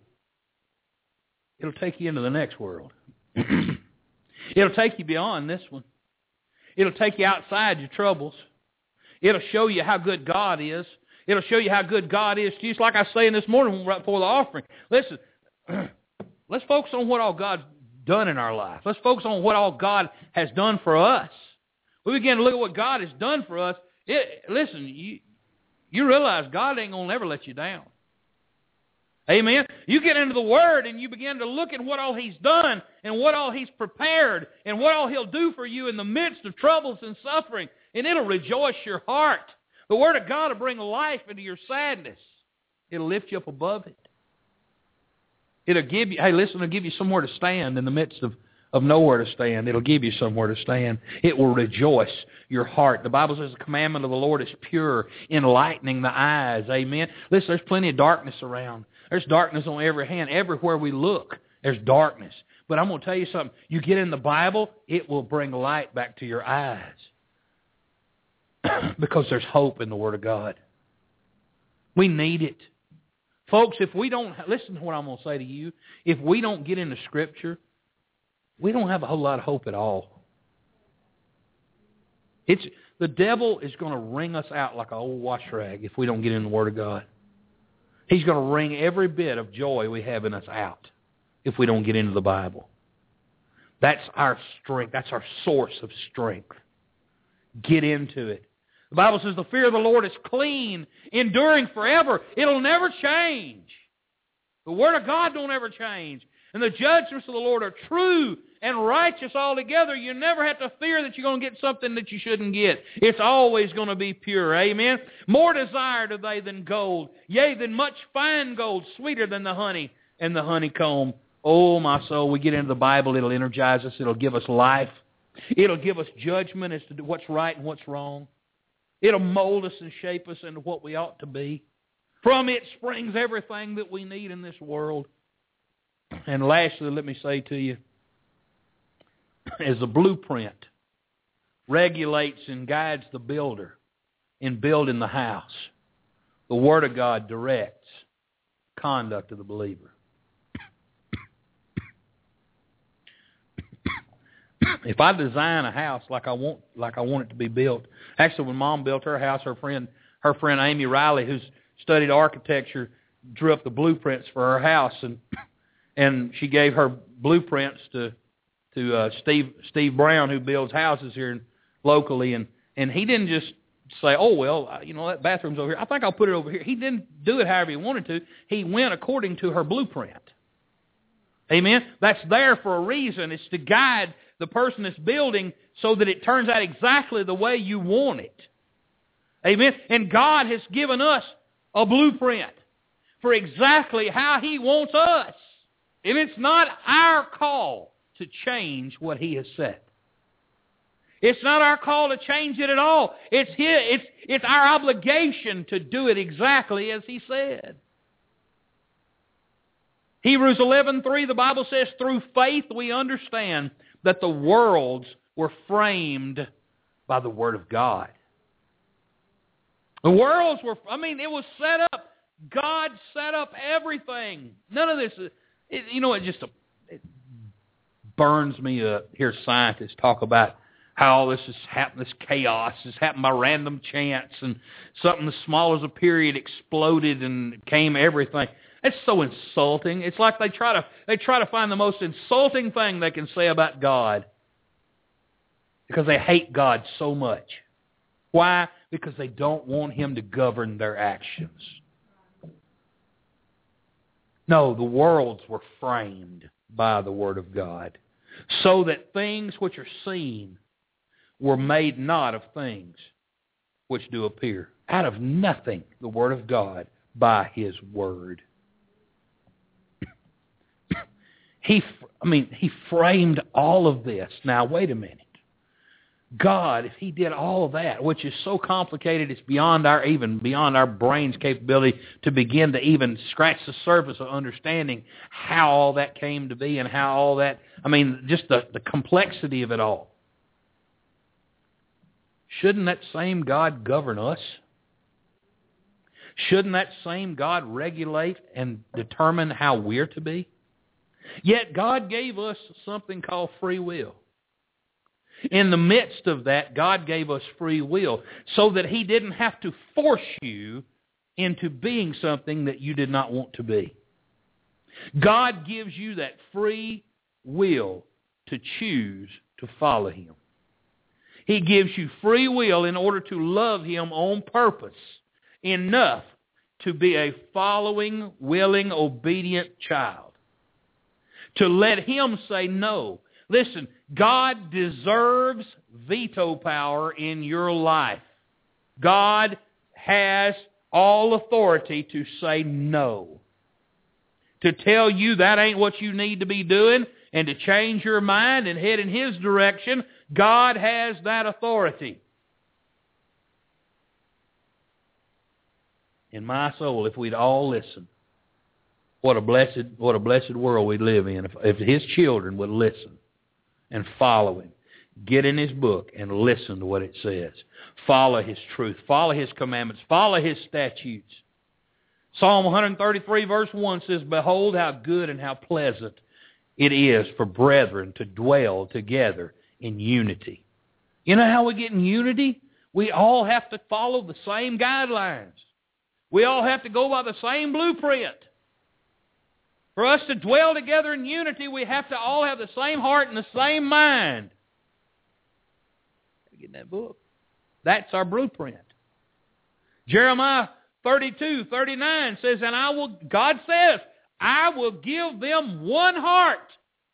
it'll take you into the next world. It'll take you beyond this one. It'll take you outside your troubles. It'll show you how good God is. It'll show you how good God is to you. Just like I was saying this morning right before the offering. Listen, let's focus on what all God's done in our life. Let's focus on what all God has done for us. We begin to look at what God has done for us. It, listen, you, you realize God ain't going to never let you down. Amen. You get into the Word and you begin to look at what all He's done and what all He's prepared and what all He'll do for you in the midst of troubles and suffering, and it'll rejoice your heart. The Word of God will bring life into your sadness. It'll lift you up above it. It'll give you, hey, listen, it'll give you somewhere to stand in the midst of, of nowhere to stand. It'll give you somewhere to stand. It will rejoice your heart. The Bible says the commandment of the Lord is pure, enlightening the eyes. Amen. Listen, there's plenty of darkness around. There's darkness on every hand. Everywhere we look, there's darkness. But I'm going to tell you something. You get in the Bible, it will bring light back to your eyes. Because there's hope in the Word of God. We need it. Folks, if we don't, listen to what I'm going to say to you. If we don't get into Scripture, we don't have a whole lot of hope at all. It's the devil is going to wring us out like an old wash rag if we don't get in the Word of God. He's going to wring every bit of joy we have in us out if we don't get into the Bible. That's our strength. That's our source of strength. Get into it. The Bible says the fear of the Lord is clean, enduring forever. It'll never change. The Word of God don't ever change. And the judgments of the Lord are true and righteous altogether. You never have to fear that you're going to get something that you shouldn't get. It's always going to be pure. Amen? More desire do they than gold, yea, than much fine gold, sweeter than the honey and the honeycomb. Oh, my soul, we get into the Bible, it'll energize us. It'll give us life. It'll give us judgment as to what's right and what's wrong. It'll mold us and shape us into what we ought to be. From it springs everything that we need in this world. And lastly, let me say to you, as a blueprint regulates and guides the builder in building the house, the Word of God directs the conduct of the believer. If I design a house like I want, like I want it to be built, actually, when Mom built her house, her friend, her friend Amy Riley, who's studied architecture, drew up the blueprints for her house, and and she gave her blueprints to to uh, Steve Steve Brown, who builds houses here locally, and and he didn't just say, oh well, you know that bathroom's over here. I think I'll put it over here. He didn't do it however he wanted to. He went according to her blueprint. Amen. That's there for a reason. It's to guide the person that's building so that it turns out exactly the way you want it. Amen. And God has given us a blueprint for exactly how He wants us. And it's not our call to change what He has said. It's not our call to change it at all. It's His, it's, it's our obligation to do it exactly as He said. Hebrews eleven three, the Bible says, through faith we understand that the worlds were framed by the Word of God. The worlds were, I mean, it was set up. God set up everything. None of this, it, you know, it just it burns me to hear scientists talk about how all this is happening, this chaos is happening by random chance, and something as small as a period exploded and became everything. It's so insulting. It's like they try to they try to find the most insulting thing they can say about God because they hate God so much. Why? Because they don't want Him to govern their actions. No, the worlds were framed by the Word of God, so that things which are seen were made not of things which do appear. Out of nothing, the Word of God by His Word. He, I mean, He framed all of this. Now, wait a minute. God, if He did all of that, which is so complicated, it's beyond our even beyond our brain's capability to begin to even scratch the surface of understanding how all that came to be and how all that, I mean, just the, the complexity of it all. Shouldn't that same God govern us? Shouldn't that same God regulate and determine how we're to be? Yet God gave us something called free will. In the midst of that, God gave us free will so that He didn't have to force you into being something that you did not want to be. God gives you that free will to choose to follow Him. He gives you free will in order to love Him on purpose enough to be a following, willing, obedient child. To let Him say no. Listen, God deserves veto power in your life. God has all authority to say no. To tell you that ain't what you need to be doing and to change your mind and head in His direction. God has that authority. In my soul, if we'd all listen, what a blessed, what a blessed world we'd live in if, if His children would listen and follow Him. Get in His book and listen to what it says. Follow His truth. Follow His commandments. Follow His statutes. Psalm one thirty-three verse one says, Behold how good and how pleasant it is for brethren to dwell together in unity. You know how we get in unity? We all have to follow the same guidelines. We all have to go by the same blueprint. For us to dwell together in unity, we have to all have the same heart and the same mind. Get in that book. That's our blueprint. Jeremiah thirty-two thirty-nine says, and I will, God says, I will give them one heart.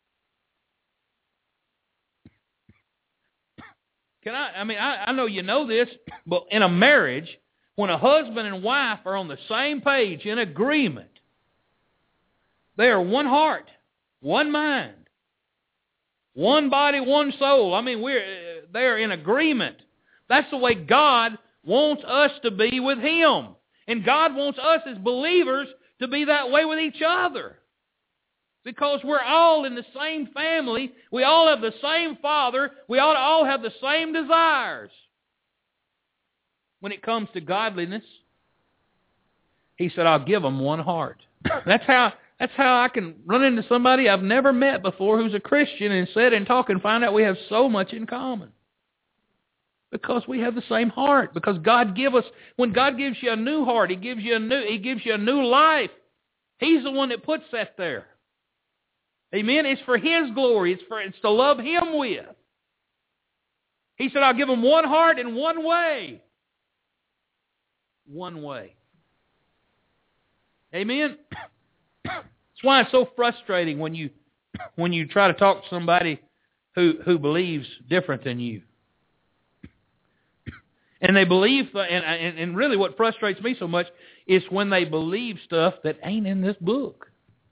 Can I, I mean, I, I know you know this, but in a marriage, when a husband and wife are on the same page, in agreement, they are one heart, one mind, one body, one soul. I mean, we're they are in agreement. That's the way God wants us to be with Him. And God wants us as believers to be that way with each other. Because we're all in the same family. We all have the same Father. We ought to all have the same desires. When it comes to godliness, He said, I'll give them one heart. That's how that's how I can run into somebody I've never met before who's a Christian and sit and talk and find out we have so much in common. Because we have the same heart. Because God give us, when God gives you a new heart, He gives you a new, He gives you a new life. He's the one that puts that there. Amen? It's for His glory. It's for it's to love Him with. He said, I'll give them one heart and one way. One way. Amen? That's why it's so frustrating when you when you try to talk to somebody who who believes different than you. And they believe, and, and, and really what frustrates me so much is when they believe stuff that ain't in this book.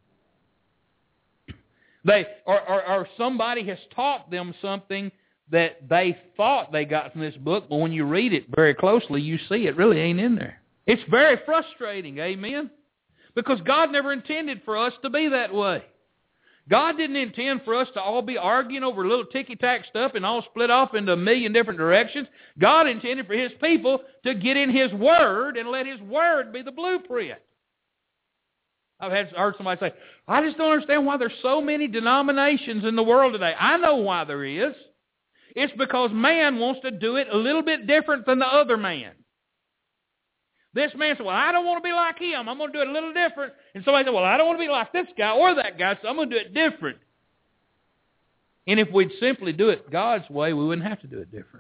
They or, or, or somebody has taught them something that they thought they got from this book, but when you read it very closely, you see it really ain't in there. It's very frustrating, amen? Because God never intended for us to be that way. God didn't intend for us to all be arguing over little ticky-tack stuff and all split off into a million different directions. God intended for His people to get in His Word and let His Word be the blueprint. I've had, heard somebody say, I just don't understand why there's so many denominations in the world today. I know why there is. It's because man wants to do it a little bit different than the other man. This man said, well, I don't want to be like him. I'm going to do it a little different. And somebody said, well, I don't want to be like this guy or that guy, so I'm going to do it different. And if we'd simply do it God's way, we wouldn't have to do it different.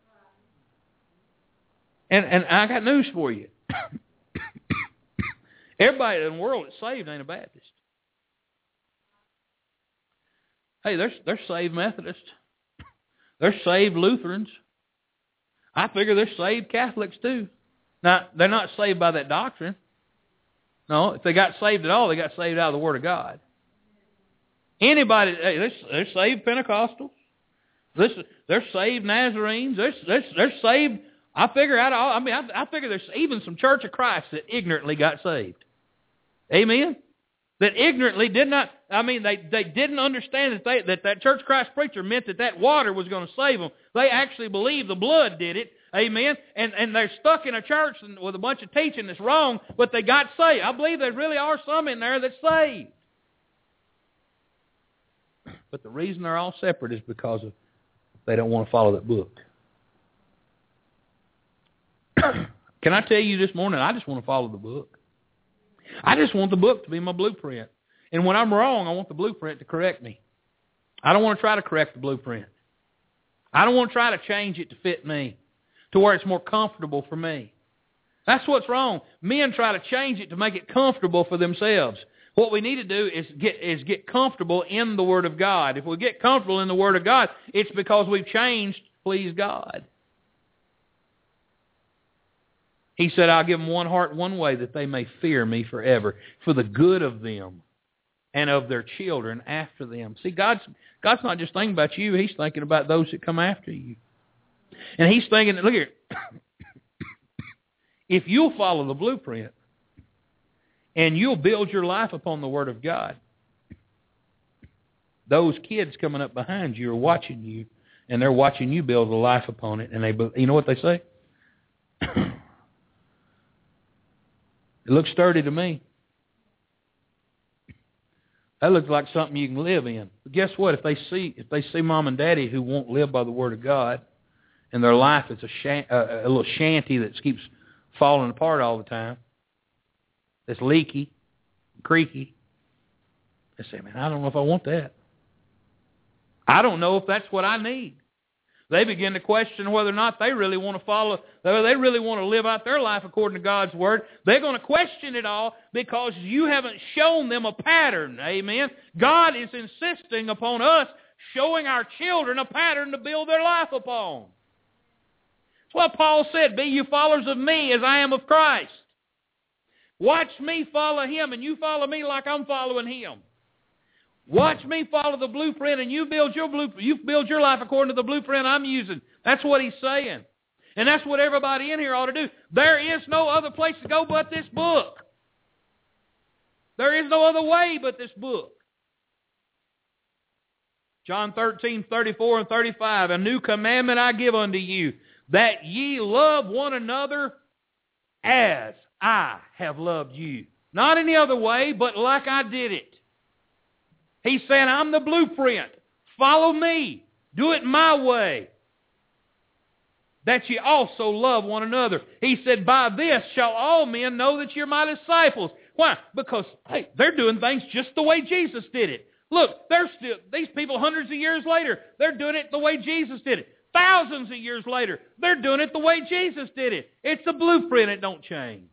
And and I got news for you. Everybody in the world that's saved ain't a Baptist. Hey, there's there's saved Methodists. There's saved Lutherans. I figure there's saved Catholics too. Now, they're not saved by that doctrine. No, if they got saved at all, they got saved out of the Word of God. Anybody, hey, they're, they're saved Pentecostals. They're, they're saved Nazarenes. They're, they're, they're saved, I figure out all, I mean, I, I figure there's even some Church of Christ that ignorantly got saved. Amen? That ignorantly did not, I mean, they, they didn't understand that, they, that that Church of Christ preacher meant that that water was going to save them. They actually believed the blood did it. Amen? And and they're stuck in a church with a bunch of teaching that's wrong, but they got saved. I believe there really are some in there that's saved. But the reason they're all separate is because of they don't want to follow that book. Can I tell you this morning, I just want to follow the book. I just want the book to be my blueprint. And when I'm wrong, I want the blueprint to correct me. I don't want to try to correct the blueprint. I don't want to try to change it to fit me, to where it's more comfortable for me. That's what's wrong. Men try to change it to make it comfortable for themselves. What we need to do is get is get comfortable in the Word of God. If we get comfortable in the Word of God, it's because we've changed to please God. He said, I'll give them one heart, one way, that they may fear me forever, for the good of them and of their children after them. See, God's God's not just thinking about you. He's thinking about those that come after you. And He's thinking, look here, if you'll follow the blueprint and you'll build your life upon the Word of God, those kids coming up behind you are watching you, and they're watching you build a life upon it. And they, you know what they say? It looks sturdy to me. That looks like something you can live in. But guess what? If they see if they see mom and daddy who won't live by the Word of God, and their life is a, shan- uh, a little shanty that keeps falling apart all the time, that's leaky, creaky, they say, man, I don't know if I want that. I don't know if that's what I need. They begin to question whether or not they really want to follow, whether they really want to live out their life according to God's Word. They're going to question it all because you haven't shown them a pattern. Amen. God is insisting upon us showing our children a pattern to build their life upon. That's what Paul said, be you followers of me as I am of Christ. Watch me follow Him and you follow me like I'm following Him. Watch me follow the blueprint, and you build your blueprint. You build your life according to the blueprint I'm using. That's what he's saying. And that's what everybody in here ought to do. There is no other place to go but this book. There is no other way but this book. John thirteen, thirty-four and thirty-five, a new commandment I give unto you, that ye love one another as I have loved you. Not any other way, but like I did it. He's saying, I'm the blueprint. Follow me. Do it my way. That ye also love one another. He said, by this shall all men know that you're my disciples. Why? Because, hey, they're doing things just the way Jesus did it. Look, they're still, these people hundreds of years later, they're doing it the way Jesus did it. Thousands of years later, they're doing it the way Jesus did it. It's a blueprint. It don't change.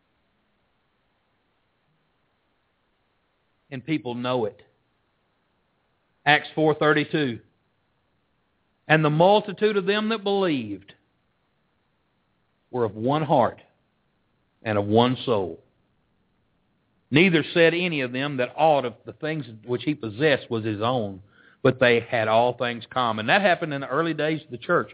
And people know it. Acts four thirty-two. And the multitude of them that believed were of one heart and of one soul. Neither said any of them that aught of the things which he possessed was his own, but they had all things common. That happened in the early days of the church.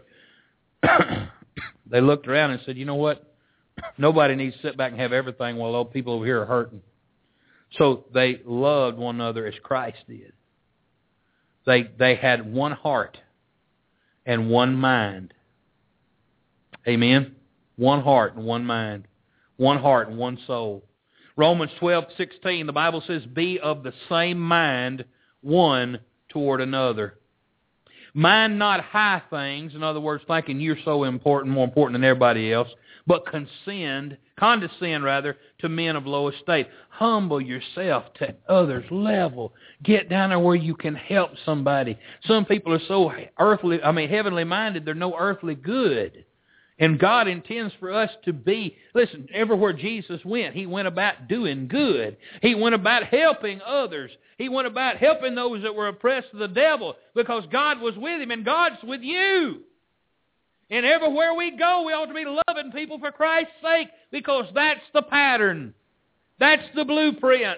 They looked around and said, you know what? Nobody needs to sit back and have everything while old people over here are hurting. So they loved one another as Christ did. They they had one heart and one mind. Amen? One heart and one mind. One heart and one soul. Romans twelve sixteen, the Bible says, be of the same mind one toward another. Mind not high things, in other words, thinking you're so important, more important than everybody else, but condescend, condescend rather, to men of low estate. Humble yourself to others' level. Get down there where you can help somebody. Some people are so earthly, I mean, heavenly minded, they're no earthly good. And God intends for us to be, listen, everywhere Jesus went, He went about doing good. He went about helping others. He went about helping those that were oppressed of the devil because God was with Him and God's with you. And everywhere we go, we ought to be loving people for Christ's sake because that's the pattern. That's the blueprint.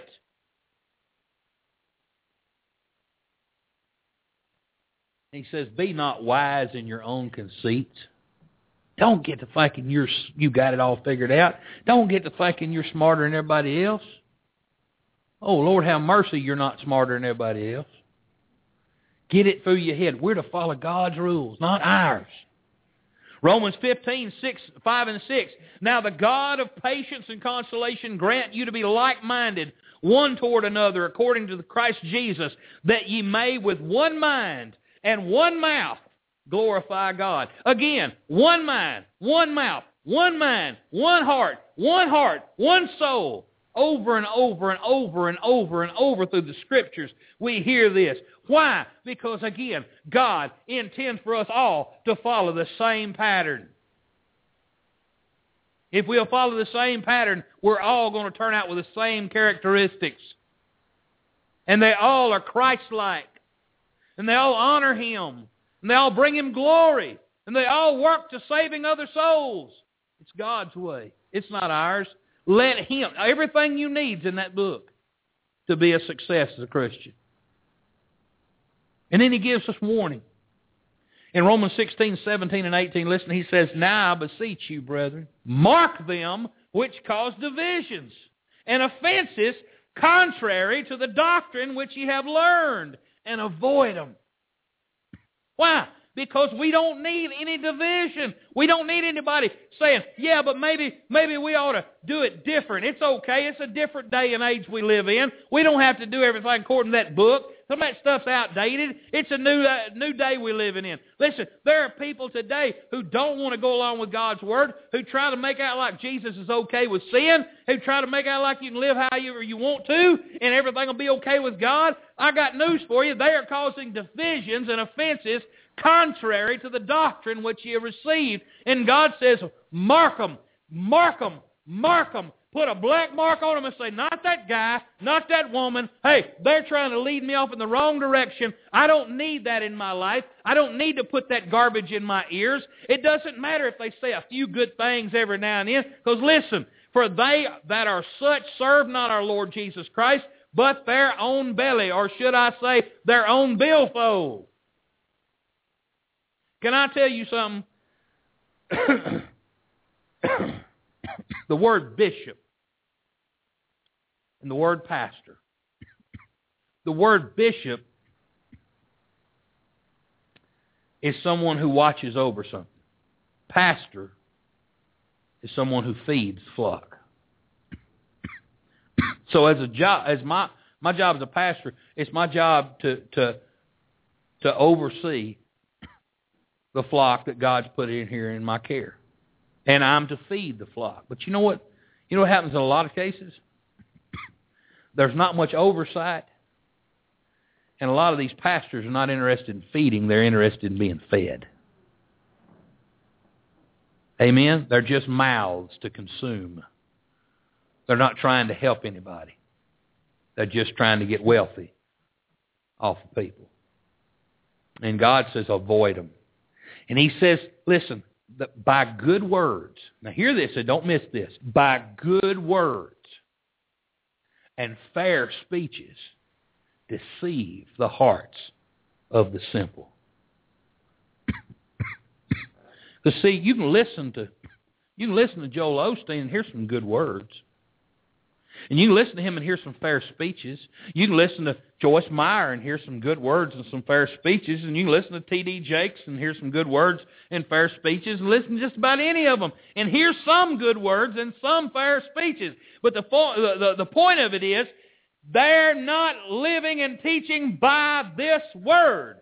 He says, be not wise in your own conceits. Don't get to thinking you're, you got it all figured out. Don't get to thinking you're smarter than everybody else. Oh, Lord, have mercy, you're not smarter than everybody else. Get it through your head. We're to follow God's rules, not ours. Romans fifteen, six, five and six. Now the God of patience and consolation grant you to be like-minded, one toward another, according to the Christ Jesus, that ye may with one mind and one mouth glorify God. Again, one mind, one mouth, one mind, one heart, one heart, one soul. Over and over and over and over and over through the Scriptures, we hear this. Why? Because, again, God intends for us all to follow the same pattern. If we'll follow the same pattern, we're all going to turn out with the same characteristics. And they all are Christ-like. And they all honor Him. And they all bring Him glory. And they all work to saving other souls. It's God's way. It's not ours. Let Him, everything you need's in that book to be a success as a Christian. And then He gives us warning. In Romans sixteen, seventeen, and eighteen, listen, He says, Now I beseech you, brethren, mark them which cause divisions and offenses contrary to the doctrine which ye have learned, and avoid them. Why? Because we don't need any division. We don't need anybody saying, yeah, but maybe maybe we ought to do it different. It's okay. It's a different day and age we live in. We don't have to do everything according to that book. Some of that stuff's outdated. It's a new uh, new day we're living in. Listen, there are people today who don't want to go along with God's Word, who try to make out like Jesus is okay with sin, who try to make out like you can live however you want to, and everything will be okay with God. I got news for you. They are causing divisions and offenses contrary to the doctrine which ye have received. And God says, mark them, mark them, mark them. Put a black mark on them and say, not that guy, not that woman. Hey, they're trying to lead me off in the wrong direction. I don't need that in my life. I don't need to put that garbage in my ears. It doesn't matter if they say a few good things every now and then. Because listen, for they that are such serve not our Lord Jesus Christ, but their own belly, or should I say, their own billfold. Can I tell you something? The word bishop and the word pastor. The word bishop is someone who watches over something. Pastor is someone who feeds the flock. So as a job, as my my job as a pastor, it's my job to to to oversee the flock that God's put in here in my care. And I'm to feed the flock. But you know what? You know what happens in a lot of cases? There's not much oversight. And a lot of these pastors are not interested in feeding. They're interested in being fed. Amen? They're just mouths to consume. They're not trying to help anybody. They're just trying to get wealthy off of people. And God says, avoid them. And He says, listen, that by good words, now hear this and don't miss this, by good words and fair speeches deceive the hearts of the simple. Because see, you can listen to you can listen to Joel Osteen and hear some good words. And you can listen to him and hear some fair speeches. You can listen to Joyce Meyer and hear some good words and some fair speeches. And you can listen to T D Jakes and hear some good words and fair speeches. And listen to just about any of them and hear some good words and some fair speeches. But the, the, the, the point of it is, they're not living and teaching by this word.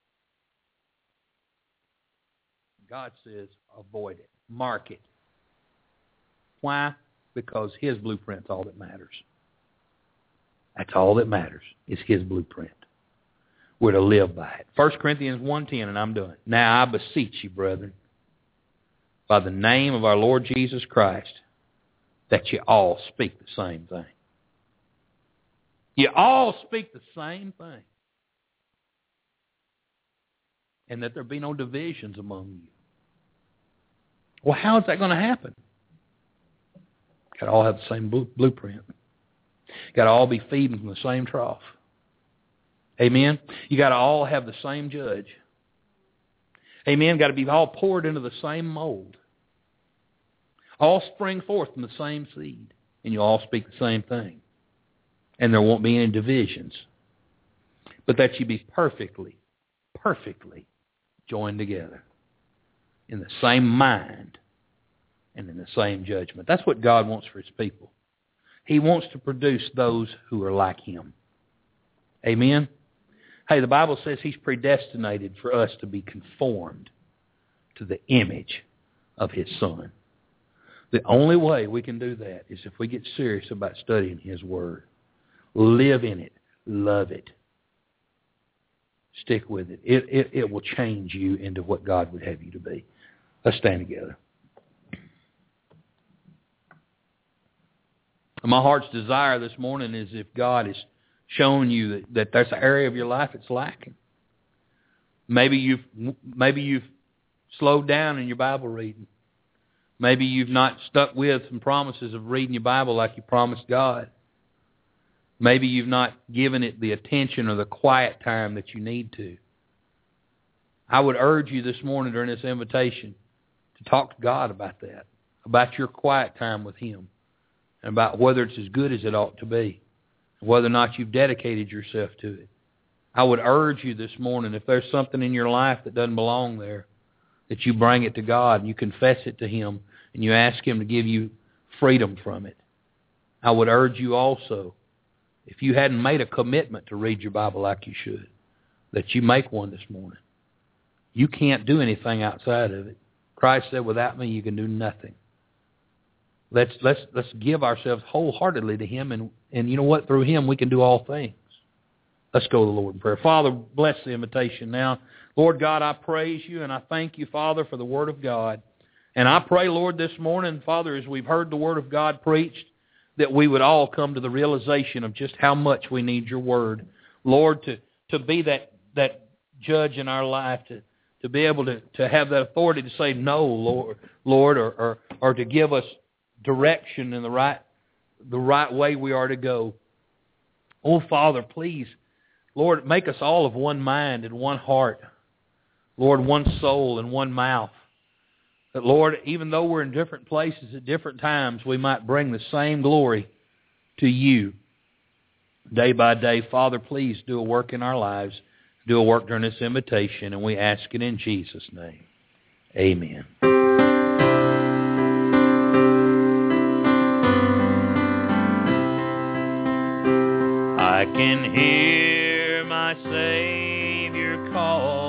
God says, avoid it. Mark it. Why? Because His blueprint's all that matters. That's all that matters, is His blueprint. We're to live by it. First Corinthians one ten, and I'm done. Now I beseech you, brethren, by the name of our Lord Jesus Christ, that you all speak the same thing. You all speak the same thing. And that there be no divisions among you. Well, how is that going to happen? Got to all have the same blueprint. Got to all be feeding from the same trough. Amen? You got to all have the same judge. Amen? Got to be all poured into the same mold. All spring forth from the same seed. And you all speak the same thing. And there won't be any divisions. But that you be perfectly, perfectly joined together. In the same mind. And in the same judgment. That's what God wants for His people. He wants to produce those who are like Him. Amen? Hey, the Bible says He's predestinated for us to be conformed to the image of His Son. The only way we can do that is if we get serious about studying His Word. Live in it. Love it. Stick with it. It, it. it will change you into what God would have you to be. Let's stand together. My heart's desire this morning is if God is showing you that, that there's an area of your life that's lacking. Maybe you've maybe you've slowed down in your Bible reading. Maybe you've not stuck with some promises of reading your Bible like you promised God. Maybe you've not given it the attention or the quiet time that you need to. I would urge you this morning during this invitation to talk to God about that, about your quiet time with Him, and about whether it's as good as it ought to be, and whether or not you've dedicated yourself to it. I would urge you this morning, if there's something in your life that doesn't belong there, that you bring it to God and you confess it to Him and you ask Him to give you freedom from it. I would urge you also, if you hadn't made a commitment to read your Bible like you should, that you make one this morning. You can't do anything outside of it. Christ said, without me you can do nothing. Let's let's let's give ourselves wholeheartedly to Him, and, and you know what? Through Him we can do all things. Let's go to the Lord in prayer. Father, bless the invitation now. Lord God, I praise You and I thank You, Father, for the Word of God. And I pray, Lord, this morning, Father, as we've heard the Word of God preached, that we would all come to the realization of just how much we need Your Word. Lord, to, to be that, that judge in our life, to, to be able to, to have that authority to say no, Lord, Lord, or, or, or to give us direction in the right the right way we are to go. Oh, Father, please, Lord, make us all of one mind and one heart. Lord, one soul and one mouth. That, Lord, even though we're in different places at different times, we might bring the same glory to You day by day. Father, please do a work in our lives. Do a work during this invitation, and we ask it in Jesus' name. Amen. I can hear my Savior call.